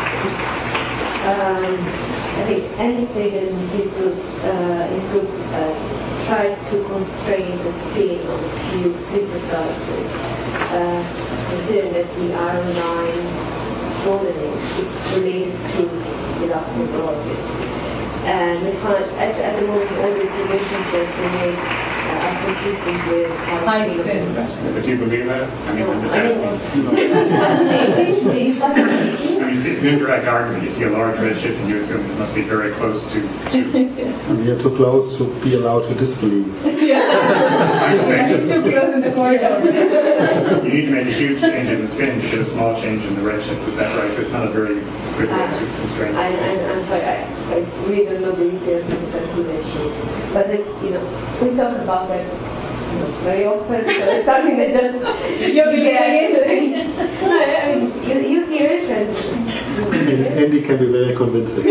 um, I think any figure in these groups, uh, in group, uh, try to constrain the spin of a few secret galaxies, uh, considering that the iron line broadening is related to the elastic orbit. And we find at, at the moment all the observations that we make uh, are consistent with high spin. But do you believe that? I mean, I'm just I asking. mean, I mean, it's an indirect argument. You see a large redshift and you assume it must be very close to... to I mean, you're too close to be allowed to disbelieve. Yeah. It's too close in the corridor. You need to make a huge change in the spin to get a small change in the redshift. Is that right? So it's not a very good way to constrain the I, spin. I, I'm sorry, I, I really don't know the details of the calculations. But it's, you know, we talk about that you know, very often, so it's something that just... You're beginning it. No, I mean, you, you hear it and... And Andy can be very convincing.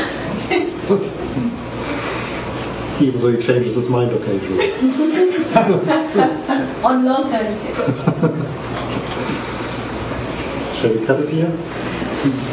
Even though he changes his mind occasionally. On long time scale. Shall we cut it here?